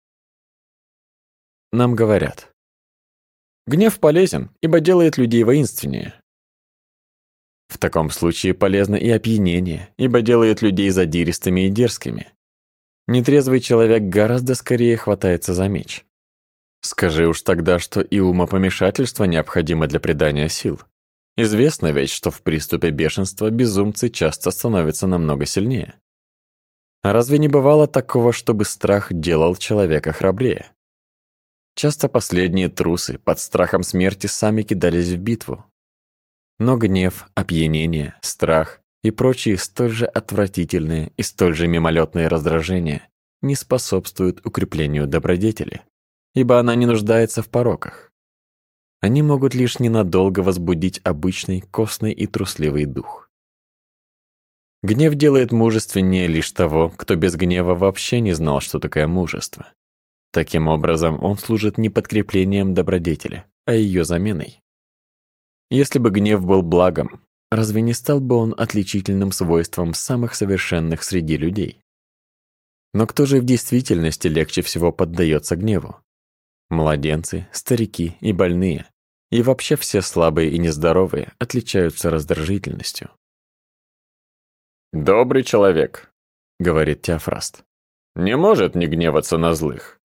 Нам говорят: гнев полезен, ибо делает людей воинственнее. В таком случае полезно и опьянение, ибо делает людей задиристыми и дерзкими. Нетрезвый человек гораздо скорее хватается за меч. Скажи уж тогда, что и умопомешательство необходимо для придания сил. Известно ведь, что в приступе бешенства безумцы часто становятся намного сильнее. А разве не бывало такого, чтобы страх делал человека храбрее? Часто последние трусы под страхом смерти сами кидались в битву. Но гнев, опьянение, страх и прочие столь же отвратительные и столь же мимолетные раздражения не способствуют укреплению добродетели, ибо она не нуждается в пороках. Они могут лишь ненадолго возбудить обычный костный и трусливый дух. Гнев делает мужественнее лишь того, кто без гнева вообще не знал, что такое мужество. Таким образом, он служит не подкреплением добродетели, а ее заменой. Если бы гнев был благом, разве не стал бы он отличительным свойством самых совершенных среди людей? Но кто же в действительности легче всего поддается гневу? Младенцы, старики и больные, и вообще все слабые и нездоровые отличаются раздражительностью. «Добрый человек», — говорит Теофраст, — «не может не гневаться на злых».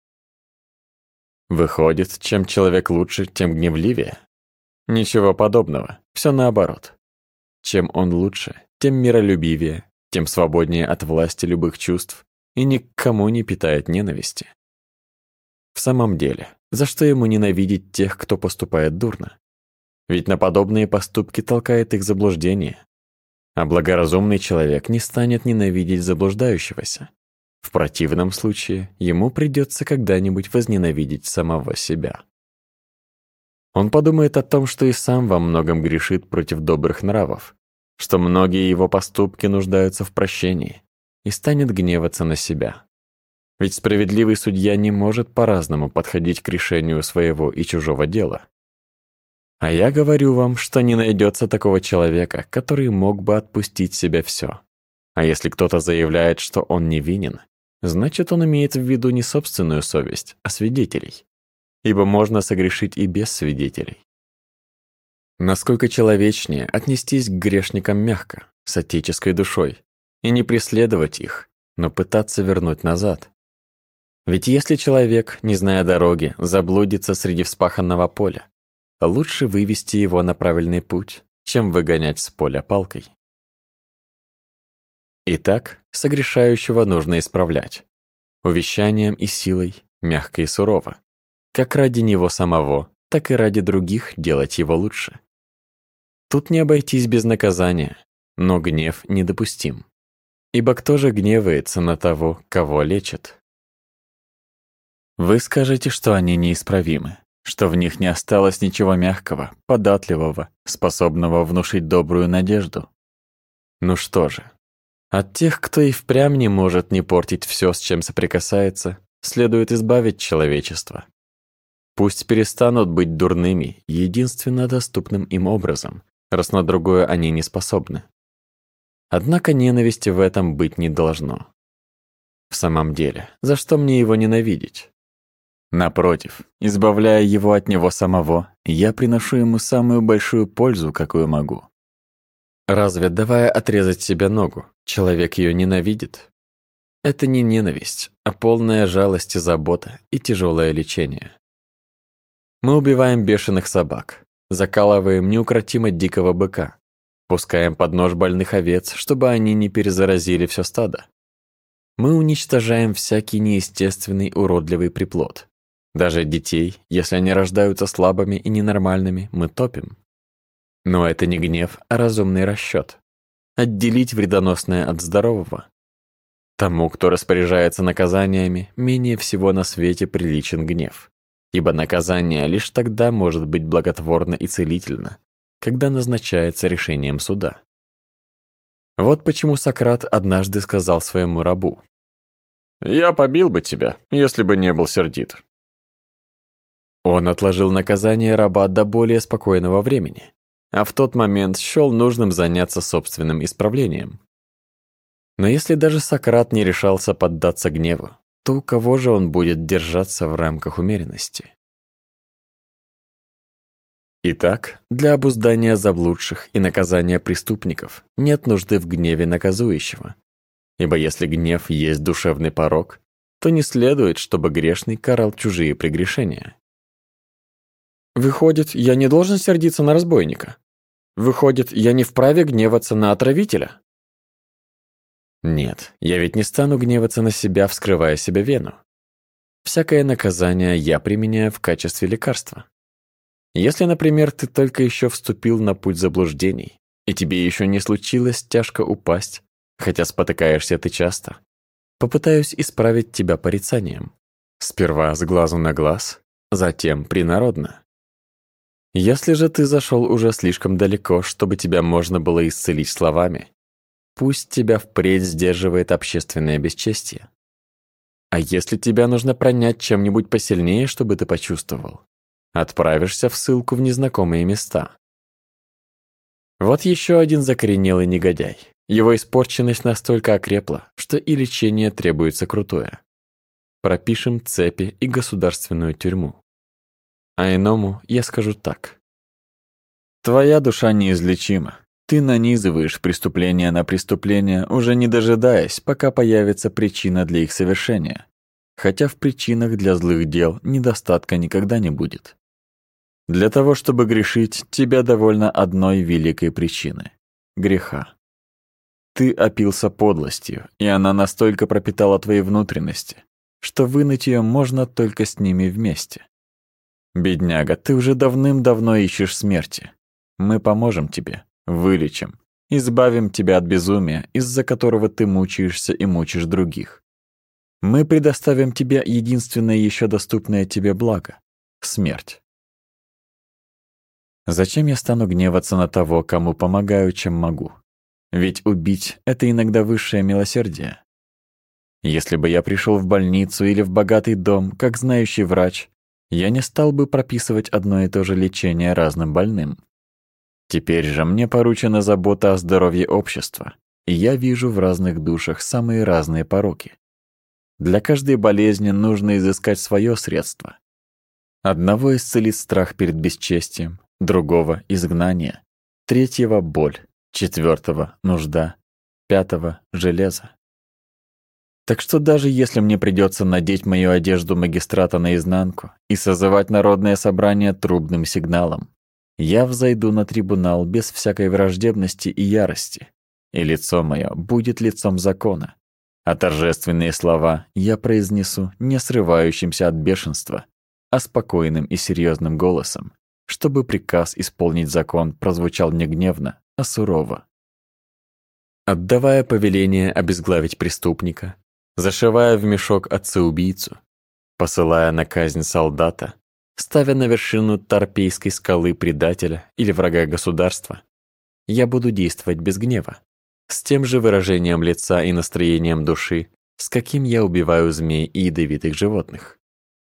Выходит, чем человек лучше, тем гневливее? Ничего подобного, все наоборот. Чем он лучше, тем миролюбивее, тем свободнее от власти любых чувств и ни к кому не питает ненависти. В самом деле, за что ему ненавидеть тех, кто поступает дурно? Ведь на подобные поступки толкает их заблуждение. А благоразумный человек не станет ненавидеть заблуждающегося. В противном случае ему придется когда-нибудь возненавидеть самого себя. Он подумает о том, что и сам во многом грешит против добрых нравов, что многие его поступки нуждаются в прощении, и станет гневаться на себя. Ведь справедливый судья не может по-разному подходить к решению своего и чужого дела. А я говорю вам, что не найдется такого человека, который мог бы отпустить себе все. А если кто-то заявляет, что он невинен, значит, он имеет в виду не собственную совесть, а свидетелей. Ибо можно согрешить и без свидетелей. Насколько человечнее отнестись к грешникам мягко, с отеческой душой, и не преследовать их, но пытаться вернуть назад. Ведь если человек, не зная дороги, заблудится среди вспаханного поля, лучше вывести его на правильный путь, чем выгонять с поля палкой. Итак, согрешающего нужно исправлять. Увещанием и силой, мягко и сурово. Как ради него самого, так и ради других делать его лучше. Тут не обойтись без наказания, но гнев недопустим. Ибо кто же гневается на того, кого лечит? Вы скажете, что они неисправимы, что в них не осталось ничего мягкого, податливого, способного внушить добрую надежду. Ну что же, от тех, кто и впрямь не может не портить все, с чем соприкасается, следует избавить человечество. Пусть перестанут быть дурными единственно доступным им образом, раз на другое они не способны. Однако ненависти в этом быть не должно. В самом деле, за что мне его ненавидеть? Напротив, избавляя его от него самого, я приношу ему самую большую пользу, какую могу. Разве, давая отрезать себе ногу, человек ее ненавидит? Это не ненависть, а полная жалость и забота и тяжелое лечение. Мы убиваем бешеных собак, закалываем неукротимо дикого быка, пускаем под нож больных овец, чтобы они не перезаразили все стадо. Мы уничтожаем всякий неестественный уродливый приплод. Даже детей, если они рождаются слабыми и ненормальными, мы топим. Но это не гнев, а разумный расчет. Отделить вредоносное от здорового. Тому, кто распоряжается наказаниями, менее всего на свете приличен гнев. Ибо наказание лишь тогда может быть благотворно и целительно, когда назначается решением суда. Вот почему Сократ однажды сказал своему рабу: «Я побил бы тебя, если бы не был сердит». Он отложил наказание раба до более спокойного времени, а в тот момент счел нужным заняться собственным исправлением. Но если даже Сократ не решался поддаться гневу, то у кого же он будет держаться в рамках умеренности? Итак, для обуздания заблудших и наказания преступников нет нужды в гневе наказующего. Ибо если гнев есть душевный порок, то не следует, чтобы грешный карал чужие прегрешения. Выходит, я не должен сердиться на разбойника? Выходит, я не вправе гневаться на отравителя? Нет, я ведь не стану гневаться на себя, вскрывая себе вену. Всякое наказание я применяю в качестве лекарства. Если, например, ты только еще вступил на путь заблуждений, и тебе еще не случилось тяжко упасть, хотя спотыкаешься ты часто, попытаюсь исправить тебя порицанием. Сперва с глазу на глаз, затем принародно. Если же ты зашел уже слишком далеко, чтобы тебя можно было исцелить словами, пусть тебя впредь сдерживает общественное бесчестие. А если тебя нужно пронять чем-нибудь посильнее, чтобы ты почувствовал, отправишься в ссылку в незнакомые места. Вот еще один закоренелый негодяй. Его испорченность настолько окрепла, что и лечение требуется крутое. Пропишем цепи и государственную тюрьму. А иному я скажу так. Твоя душа неизлечима. Ты нанизываешь преступление на преступление, уже не дожидаясь, пока появится причина для их совершения. Хотя в причинах для злых дел недостатка никогда не будет. Для того, чтобы грешить, тебе довольно одной великой причины — греха. Ты опился подлостью, и она настолько пропитала твои внутренности, что вынуть ее можно только с ними вместе. Бедняга, ты уже давным-давно ищешь смерти. Мы поможем тебе, вылечим, избавим тебя от безумия, из-за которого ты мучаешься и мучишь других. Мы предоставим тебе единственное еще доступное тебе благо — смерть. Зачем я стану гневаться на того, кому помогаю, чем могу? Ведь убить — это иногда высшее милосердие. Если бы я пришел в больницу или в богатый дом, как знающий врач, я не стал бы прописывать одно и то же лечение разным больным. Теперь же мне поручена забота о здоровье общества, и я вижу в разных душах самые разные пороки. Для каждой болезни нужно изыскать свое средство. Одного исцелит страх перед бесчестием, другого — изгнание, третьего — боль, четвертого — нужда, пятого — железо. Так что даже если мне придется надеть мою одежду магистрата наизнанку и созывать народное собрание трубным сигналом, я взойду на трибунал без всякой враждебности и ярости, и лицо мое будет лицом закона, а торжественные слова я произнесу не срывающимся от бешенства, а спокойным и серьезным голосом, чтобы приказ исполнить закон прозвучал не гневно, а сурово. Отдавая повеление обезглавить преступника, зашивая в мешок отца-убийцу, посылая на казнь солдата, ставя на вершину Торпейской скалы предателя или врага государства, я буду действовать без гнева, с тем же выражением лица и настроением души, с каким я убиваю змей и ядовитых животных.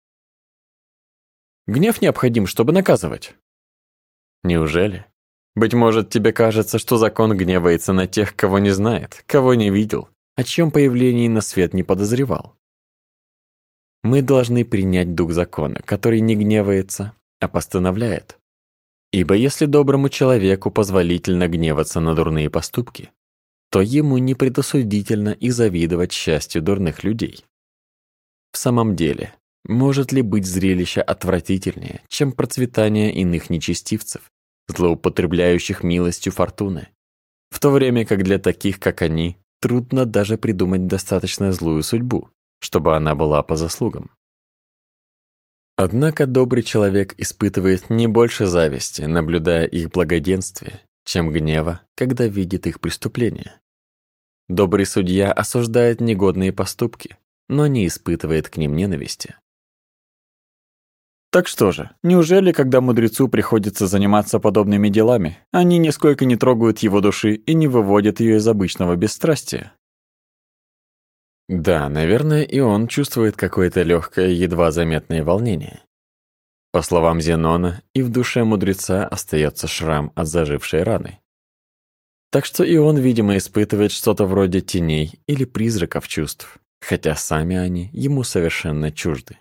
Гнев необходим, чтобы наказывать. Неужели? Быть может, тебе кажется, что закон гневается на тех, кого не знает, кого не видел, о чьем появлении на свет не подозревал. Мы должны принять дух закона, который не гневается, а постановляет. Ибо если доброму человеку позволительно гневаться на дурные поступки, то ему не предосудительно и завидовать счастью дурных людей. В самом деле, может ли быть зрелище отвратительнее, чем процветание иных нечестивцев, злоупотребляющих милостью фортуны, в то время как для таких, как они, трудно даже придумать достаточно злую судьбу, чтобы она была по заслугам? Однако добрый человек испытывает не больше зависти, наблюдая их благоденствие, чем гнева, когда видит их преступления. Добрый судья осуждает негодные поступки, но не испытывает к ним ненависти. Так что же, неужели, когда мудрецу приходится заниматься подобными делами, они нисколько не трогают его души и не выводят ее из обычного бесстрастия? Да, наверное, и он чувствует какое-то легкое, едва заметное волнение. По словам Зенона, и в душе мудреца остается шрам от зажившей раны. Так что и он, видимо, испытывает что-то вроде теней или призраков чувств, хотя сами они ему совершенно чужды.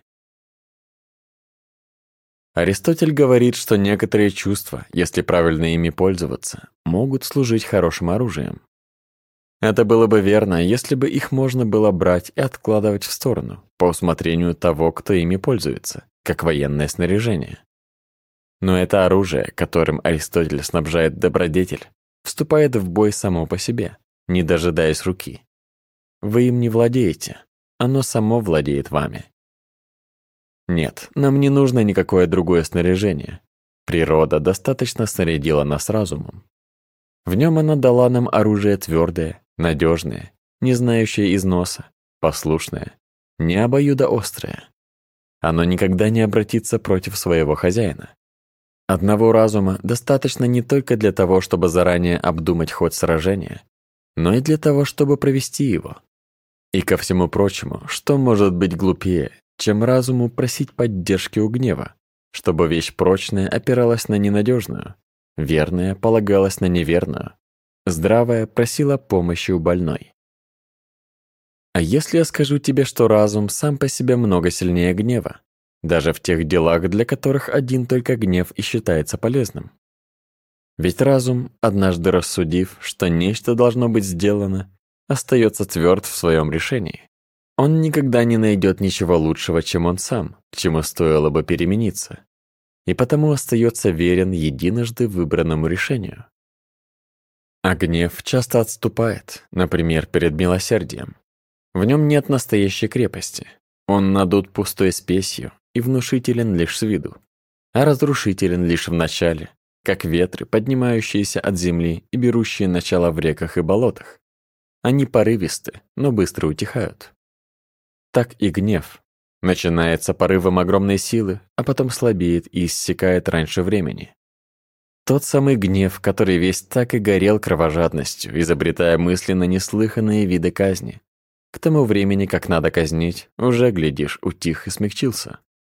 Аристотель говорит, что некоторые чувства, если правильно ими пользоваться, могут служить хорошим оружием. Это было бы верно, если бы их можно было брать и откладывать в сторону, по усмотрению того, кто ими пользуется, как военное снаряжение. Но это оружие, которым Аристотель снабжает добродетель, вступает в бой само по себе, не дожидаясь руки. Вы им не владеете, оно само владеет вами. Нет, нам не нужно никакое другое снаряжение. Природа достаточно снарядила нас разумом. В нем она дала нам оружие твердое, надежное, не знающее износа, послушное, не обоюдоострое. Оно никогда не обратится против своего хозяина. Одного разума достаточно не только для того, чтобы заранее обдумать ход сражения, но и для того, чтобы провести его. И ко всему прочему, что может быть глупее, чем разуму просить поддержки у гнева, чтобы вещь прочная опиралась на ненадежную, верная полагалась на неверную, здравая просила помощи у больной. А если я скажу тебе, что разум сам по себе много сильнее гнева, даже в тех делах, для которых один только гнев и считается полезным? Ведь разум, однажды рассудив, что нечто должно быть сделано, остается тверд в своем решении. Он никогда не найдет ничего лучшего, чем он сам, к чему стоило бы перемениться, и потому остается верен единожды выбранному решению. А гнев часто отступает, например, перед милосердием. В нем нет настоящей крепости, он надут пустой спесью и внушителен лишь с виду, а разрушителен лишь в начале, как ветры, поднимающиеся от земли и берущие начало в реках и болотах. Они порывисты, но быстро утихают. Так и гнев. Начинается порывом огромной силы, а потом слабеет и иссякает раньше времени. Тот самый гнев, который весь так и горел кровожадностью, изобретая мысленно неслыханные виды казни. К тому времени, как надо казнить, уже, глядишь, утих и смягчился.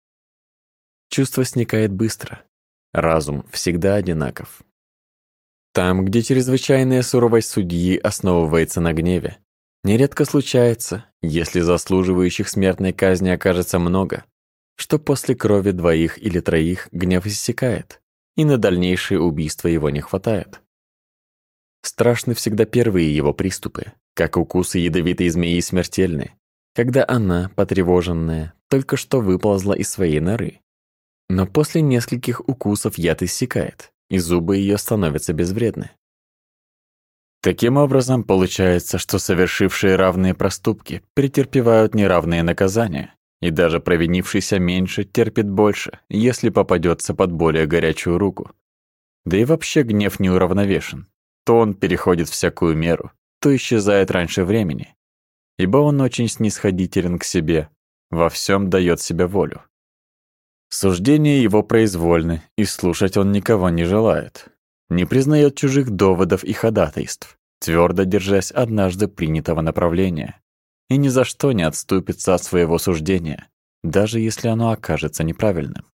Чувство сникает быстро. Разум всегда одинаков. Там, где чрезвычайная суровость судьи основывается на гневе, нередко случается, если заслуживающих смертной казни окажется много, что после крови двоих или троих гнев иссякает, и на дальнейшее убийство его не хватает. Страшны всегда первые его приступы, как укусы ядовитой змеи смертельны, когда она, потревоженная, только что выползла из своей норы. Но после нескольких укусов яд иссякает, и зубы ее становятся безвредны. Таким образом, получается, что совершившие равные проступки претерпевают неравные наказания, и даже провинившийся меньше терпит больше, если попадется под более горячую руку. Да и вообще гнев неуравновешен. То он переходит всякую меру, то исчезает раньше времени, ибо он очень снисходителен к себе, во всем дает себе волю. Суждения его произвольны, и слушать он никого не желает. Не признает чужих доводов и ходатайств, твердо держась однажды принятого направления, и ни за что не отступится от своего суждения, даже если оно окажется неправильным.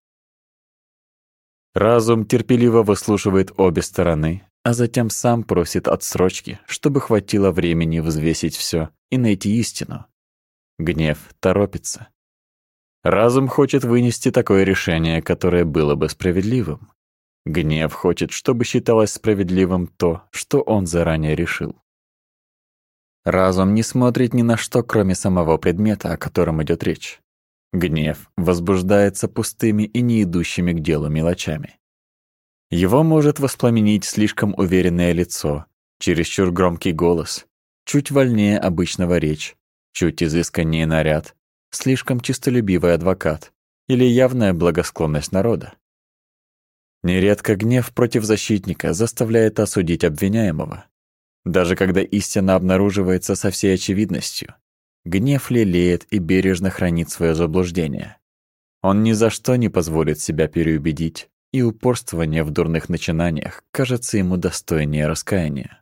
Разум терпеливо выслушивает обе стороны, а затем сам просит отсрочки, чтобы хватило времени взвесить все и найти истину. Гнев торопится. Разум хочет вынести такое решение, которое было бы справедливым. Гнев хочет, чтобы считалось справедливым то, что он заранее решил. Разум не смотрит ни на что, кроме самого предмета, о котором идет речь. Гнев возбуждается пустыми и не идущими к делу мелочами. Его может воспламенить слишком уверенное лицо, чересчур громкий голос, чуть вольнее обычного речь, чуть изысканнее наряд, слишком честолюбивый адвокат или явная благосклонность народа. Нередко гнев против защитника заставляет осудить обвиняемого. Даже когда истина обнаруживается со всей очевидностью, гнев лелеет и бережно хранит свое заблуждение. Он ни за что не позволит себя переубедить, и упорствование в дурных начинаниях кажется ему достойнее раскаяния.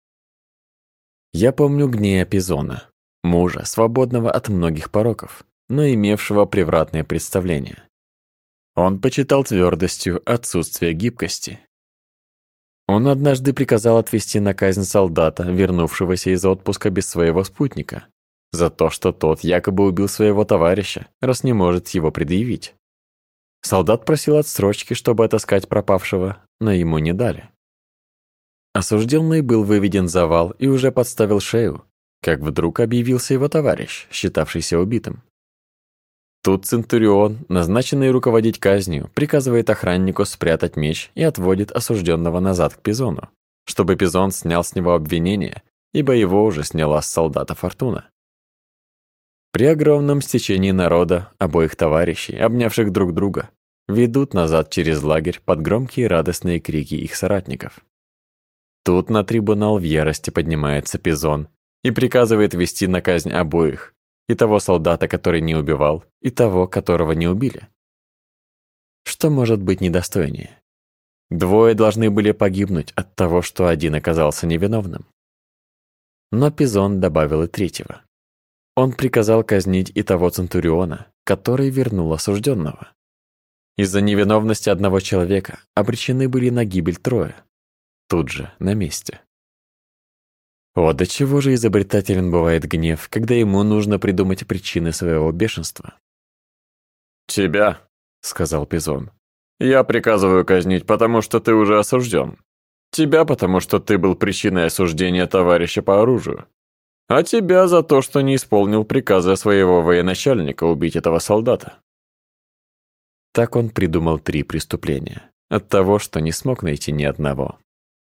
Я помню Гнея Пизона, мужа, свободного от многих пороков, но имевшего превратные представления. Он почитал твердостью отсутствие гибкости. Он однажды приказал отвезти на казнь солдата, вернувшегося из отпуска без своего спутника, за то, что тот якобы убил своего товарища, раз не может его предъявить. Солдат просил отсрочки, чтобы отыскать пропавшего, но ему не дали. Осужденный был выведен за вал и уже подставил шею, как вдруг объявился его товарищ, считавшийся убитым. Тут центурион, назначенный руководить казнью, приказывает охраннику спрятать меч и отводит осужденного назад к Пизону, чтобы Пизон снял с него обвинение, ибо его уже сняла с солдата фортуна. При огромном стечении народа обоих товарищей, обнявших друг друга, ведут назад через лагерь под громкие радостные крики их соратников. Тут на трибунал в ярости поднимается Пизон и приказывает вести на казнь обоих, и того солдата, который не убивал, и того, которого не убили. Что может быть недостойнее? Двое должны были погибнуть от того, что один оказался невиновным. Но Пизон добавил и третьего. Он приказал казнить и того центуриона, который вернул осужденного. Из-за невиновности одного человека обречены были на гибель трое. Тут же, на месте. О, до чего же изобретателен бывает гнев, когда ему нужно придумать причины своего бешенства. «Тебя», — сказал Пизон, — «я приказываю казнить, потому что ты уже осужден. Тебя, потому что ты был причиной осуждения товарища по оружию. А тебя за то, что не исполнил приказа своего военачальника убить этого солдата». Так он придумал три преступления, от того, что не смог найти ни одного.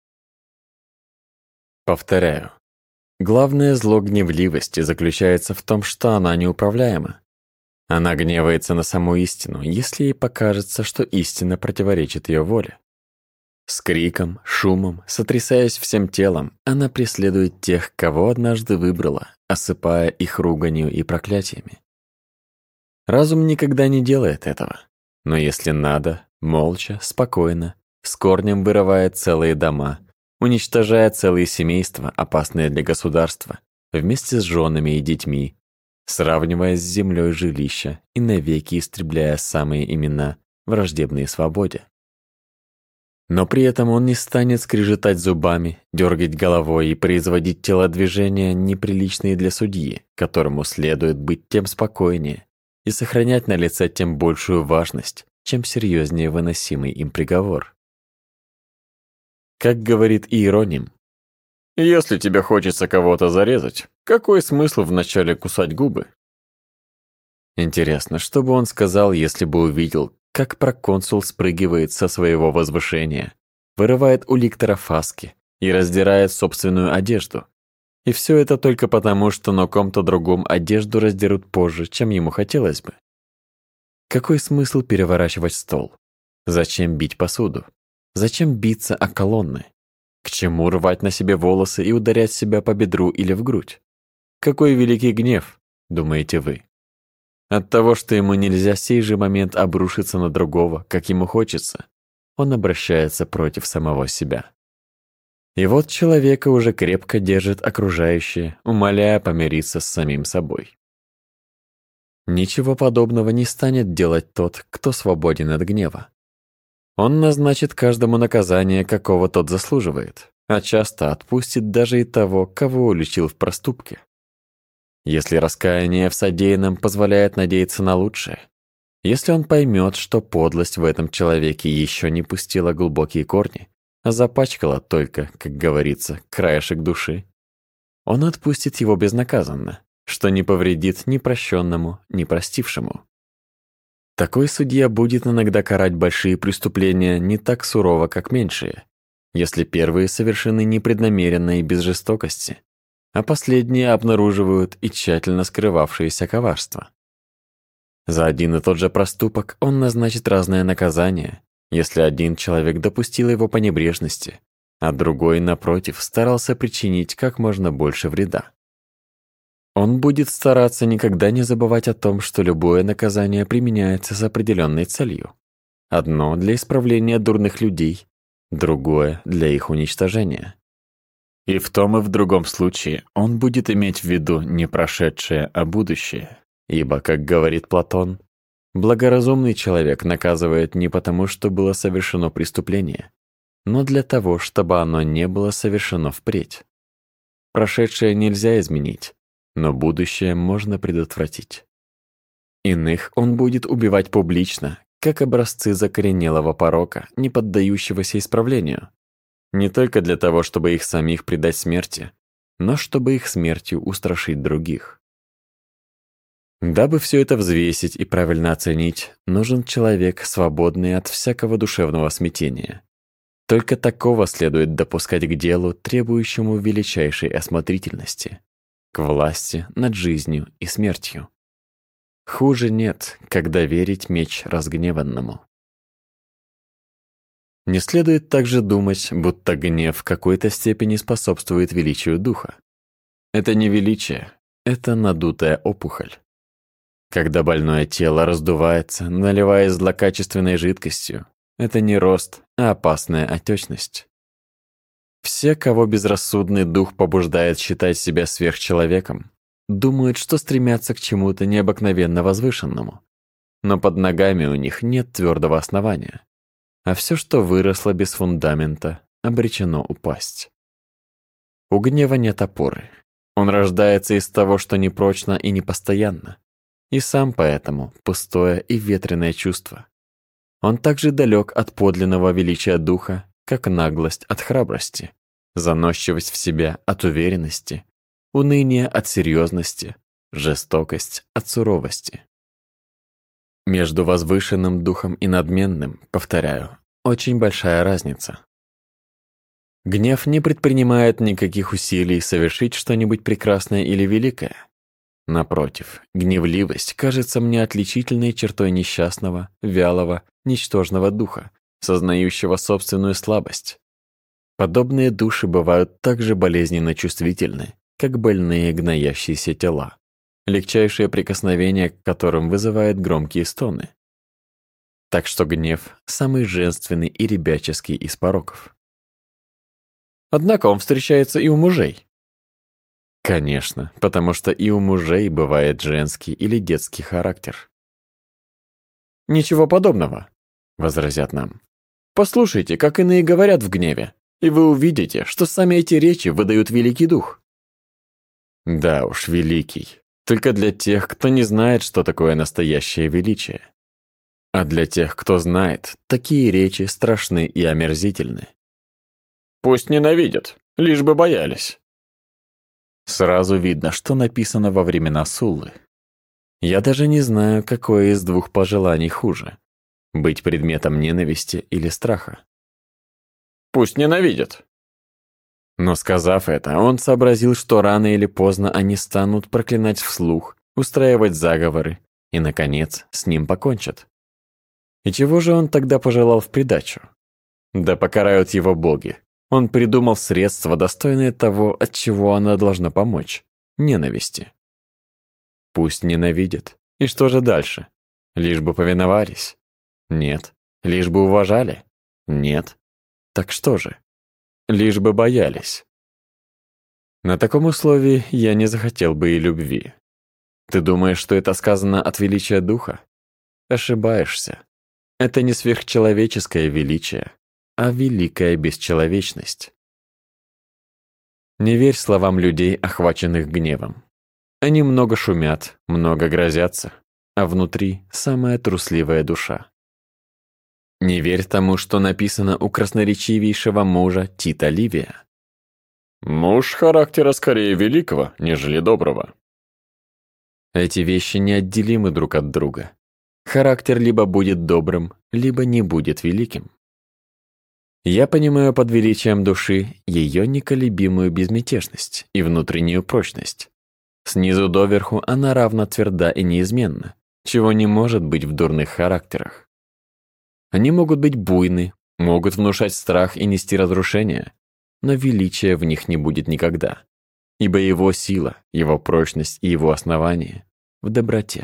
Повторяю. Главное зло гневливости заключается в том, что она неуправляема. Она гневается на саму истину, если ей покажется, что истина противоречит ее воле. С криком, шумом, сотрясаясь всем телом, она преследует тех, кого однажды выбрала, осыпая их руганью и проклятиями. Разум никогда не делает этого, но если надо, молча, спокойно, с корнем вырывает целые дома, уничтожая целые семейства, опасные для государства, вместе с женами и детьми, сравнивая с землей жилища и навеки истребляя самые имена, враждебные свободе. Но при этом он не станет скрежетать зубами, дергать головой и производить телодвижения, неприличные для судьи, которому следует быть тем спокойнее и сохранять на лице тем большую важность, чем серьезнее выносимый им приговор. Как говорит Иероним, «Если тебе хочется кого-то зарезать, какой смысл вначале кусать губы?» Интересно, что бы он сказал, если бы увидел, как проконсул спрыгивает со своего возвышения, вырывает у ликтора фаски и раздирает собственную одежду. И все это только потому, что на ком-то другом одежду раздерут позже, чем ему хотелось бы. Какой смысл переворачивать стол? Зачем бить посуду? Зачем биться о колонны? К чему рвать на себе волосы и ударять себя по бедру или в грудь? Какой великий гнев, думаете вы? От того, что ему нельзя в сей же момент обрушиться на другого, как ему хочется, он обращается против самого себя. И вот человека уже крепко держит окружающее, умоляя помириться с самим собой. Ничего подобного не станет делать тот, кто свободен от гнева. Он назначит каждому наказание, какого тот заслуживает, а часто отпустит даже и того, кого уличил в проступке. Если раскаяние в содеянном позволяет надеяться на лучшее, если он поймет, что подлость в этом человеке еще не пустила глубокие корни, а запачкала только, как говорится, краешек души, он отпустит его безнаказанно, что не повредит ни прощенному, ни простившему. Такой судья будет иногда карать большие преступления не так сурово, как меньшие, если первые совершены непреднамеренно и без жестокости, а последние обнаруживают и тщательно скрывавшееся коварство. За один и тот же проступок он назначит разное наказание, если один человек допустил его по небрежности, а другой, напротив, старался причинить как можно больше вреда. Он будет стараться никогда не забывать о том, что любое наказание применяется с определенной целью. Одно для исправления дурных людей, другое для их уничтожения. И в том и в другом случае он будет иметь в виду не прошедшее, а будущее. Ибо, как говорит Платон, благоразумный человек наказывает не потому, что было совершено преступление, но для того, чтобы оно не было совершено впредь. Прошедшее нельзя изменить, но будущее можно предотвратить. Иных он будет убивать публично, как образцы закоренелого порока, не поддающегося исправлению, не только для того, чтобы их самих предать смерти, но чтобы их смертью устрашить других. Дабы все это взвесить и правильно оценить, нужен человек, свободный от всякого душевного смятения. Только такого следует допускать к делу, требующему величайшей осмотрительности, к власти над жизнью и смертью. Хуже нет, как доверить меч разгневанному. Не следует также думать, будто гнев в какой-то степени способствует величию духа. Это не величие, это надутая опухоль. Когда больное тело раздувается, наливаясь злокачественной жидкостью, это не рост, а опасная отечность. Все, кого безрассудный дух побуждает считать себя сверхчеловеком, думают, что стремятся к чему-то необыкновенно возвышенному, но под ногами у них нет твердого основания, а все, что выросло без фундамента, обречено упасть. У гнева нет опоры. Он рождается из того, что непрочно и непостоянно, и сам поэтому пустое и ветреное чувство. Он также далек от подлинного величия духа, как наглость от храбрости, заносчивость в себя от уверенности, уныние от серьезности, жестокость от суровости. Между возвышенным духом и надменным, повторяю, очень большая разница. Гнев не предпринимает никаких усилий совершить что-нибудь прекрасное или великое. Напротив, гневливость кажется мне отличительной чертой несчастного, вялого, ничтожного духа, сознающего собственную слабость. Подобные души бывают так же болезненно чувствительны, как больные гноящиеся тела, легчайшее прикосновение к которым вызывает громкие стоны. Так что гнев – самый женственный и ребяческий из пороков. Однако он встречается и у мужей. Конечно, потому что и у мужей бывает женский или детский характер. «Ничего подобного», — возразят нам. «Послушайте, как иные говорят в гневе, и вы увидите, что сами эти речи выдают великий дух». Да уж, великий, только для тех, кто не знает, что такое настоящее величие. А для тех, кто знает, такие речи страшны и омерзительны. «Пусть ненавидят, лишь бы боялись». Сразу видно, что написано во времена Суллы. Я даже не знаю, какое из двух пожеланий хуже — быть предметом ненависти или страха. Пусть ненавидят. Но сказав это, он сообразил, что рано или поздно они станут проклинать вслух, устраивать заговоры и, наконец, с ним покончат. И чего же он тогда пожелал в придачу? Да покарают его боги. Он придумал средства, достойные того, от чего она должна помочь — ненависти. Пусть ненавидят. И что же дальше? Лишь бы повиновались? Нет. Лишь бы уважали? Нет. Так что же? Лишь бы боялись. На таком условии я не захотел бы и любви. Ты думаешь, что это сказано от величия духа? Ошибаешься. Это не сверхчеловеческое величие, а великая бесчеловечность. Не верь словам людей, охваченных гневом. Они много шумят, много грозятся, а внутри самая трусливая душа. Не верь тому, что написано у красноречивейшего мужа Тита Ливия. Муж характера скорее великого, нежели доброго. Эти вещи неотделимы друг от друга. Характер либо будет добрым, либо не будет великим. Я понимаю под величием души ее неколебимую безмятежность и внутреннюю прочность. Снизу доверху она равно тверда и неизменна, чего не может быть в дурных характерах. Они могут быть буйны, могут внушать страх и нести разрушение, но величия в них не будет никогда, ибо его сила, его прочность и его основание в доброте.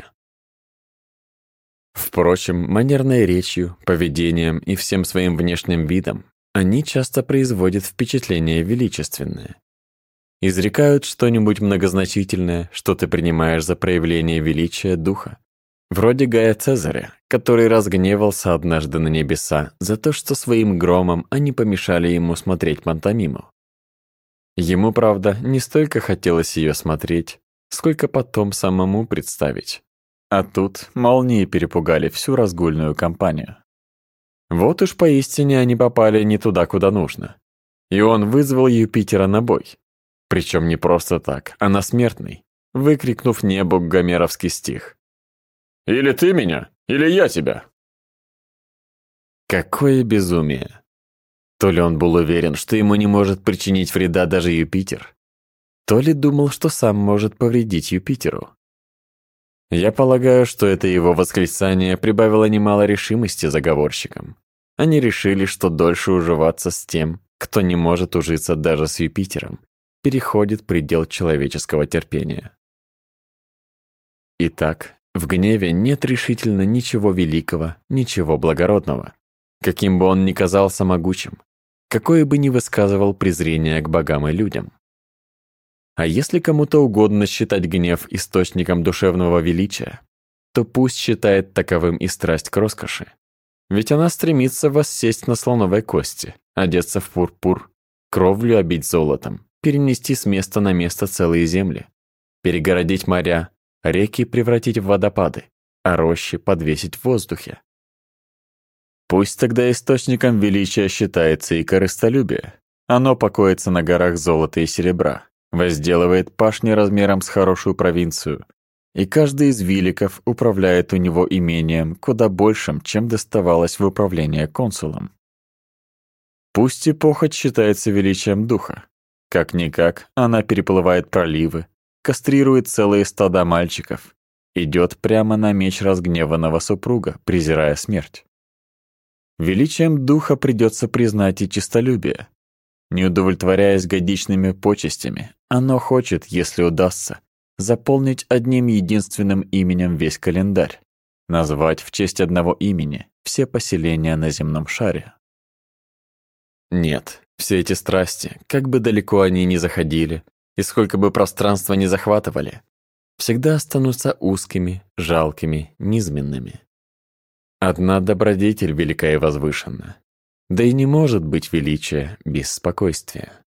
Впрочем, манерной речью, поведением и всем своим внешним видом они часто производят впечатление величественное. Изрекают что-нибудь многозначительное, что ты принимаешь за проявление величия духа. Вроде Гая Цезаря, который разгневался однажды на небеса за то, что своим громом они помешали ему смотреть пантомиму. Ему, правда, не столько хотелось ее смотреть, сколько потом самому представить. А тут молнии перепугали всю разгульную компанию. Вот уж поистине они попали не туда, куда нужно. И он вызвал Юпитера на бой. Причем не просто так, а на смертный, выкрикнув небу гомеровский стих. «Или ты меня, или я тебя!» Какое безумие! То ли он был уверен, что ему не может причинить вреда даже Юпитер, то ли думал, что сам может повредить Юпитеру. Я полагаю, что это его восклицание прибавило немало решимости заговорщикам. Они решили, что дольше уживаться с тем, кто не может ужиться даже с Юпитером, переходит предел человеческого терпения. Итак, в гневе нет решительно ничего великого, ничего благородного, каким бы он ни казался могучим, какое бы ни высказывал презрение к богам и людям. А если кому-то угодно считать гнев источником душевного величия, то пусть считает таковым и страсть к роскоши. Ведь она стремится воссесть на слоновой кости, одеться в пурпур, кровлю обить золотом, перенести с места на место целые земли, перегородить моря, реки превратить в водопады, а рощи подвесить в воздухе. Пусть тогда источником величия считается и корыстолюбие. Оно покоится на горах золота и серебра, возделывает пашни размером с хорошую провинцию, и каждый из великов управляет у него имением куда большим, чем доставалось в управление консулам. Пусть и похоть считается величием духа. Как-никак, она переплывает проливы, кастрирует целые стада мальчиков, идет прямо на меч разгневанного супруга, презирая смерть. Величием духа придется признать и честолюбие. Не удовлетворяясь годичными почестями, оно хочет, если удастся, заполнить одним единственным именем весь календарь, назвать в честь одного имени все поселения на земном шаре. Нет, все эти страсти, как бы далеко они ни заходили, и сколько бы пространства ни захватывали, всегда останутся узкими, жалкими, низменными. Одна добродетель велика и возвышенна, да и не может быть величия без спокойствия.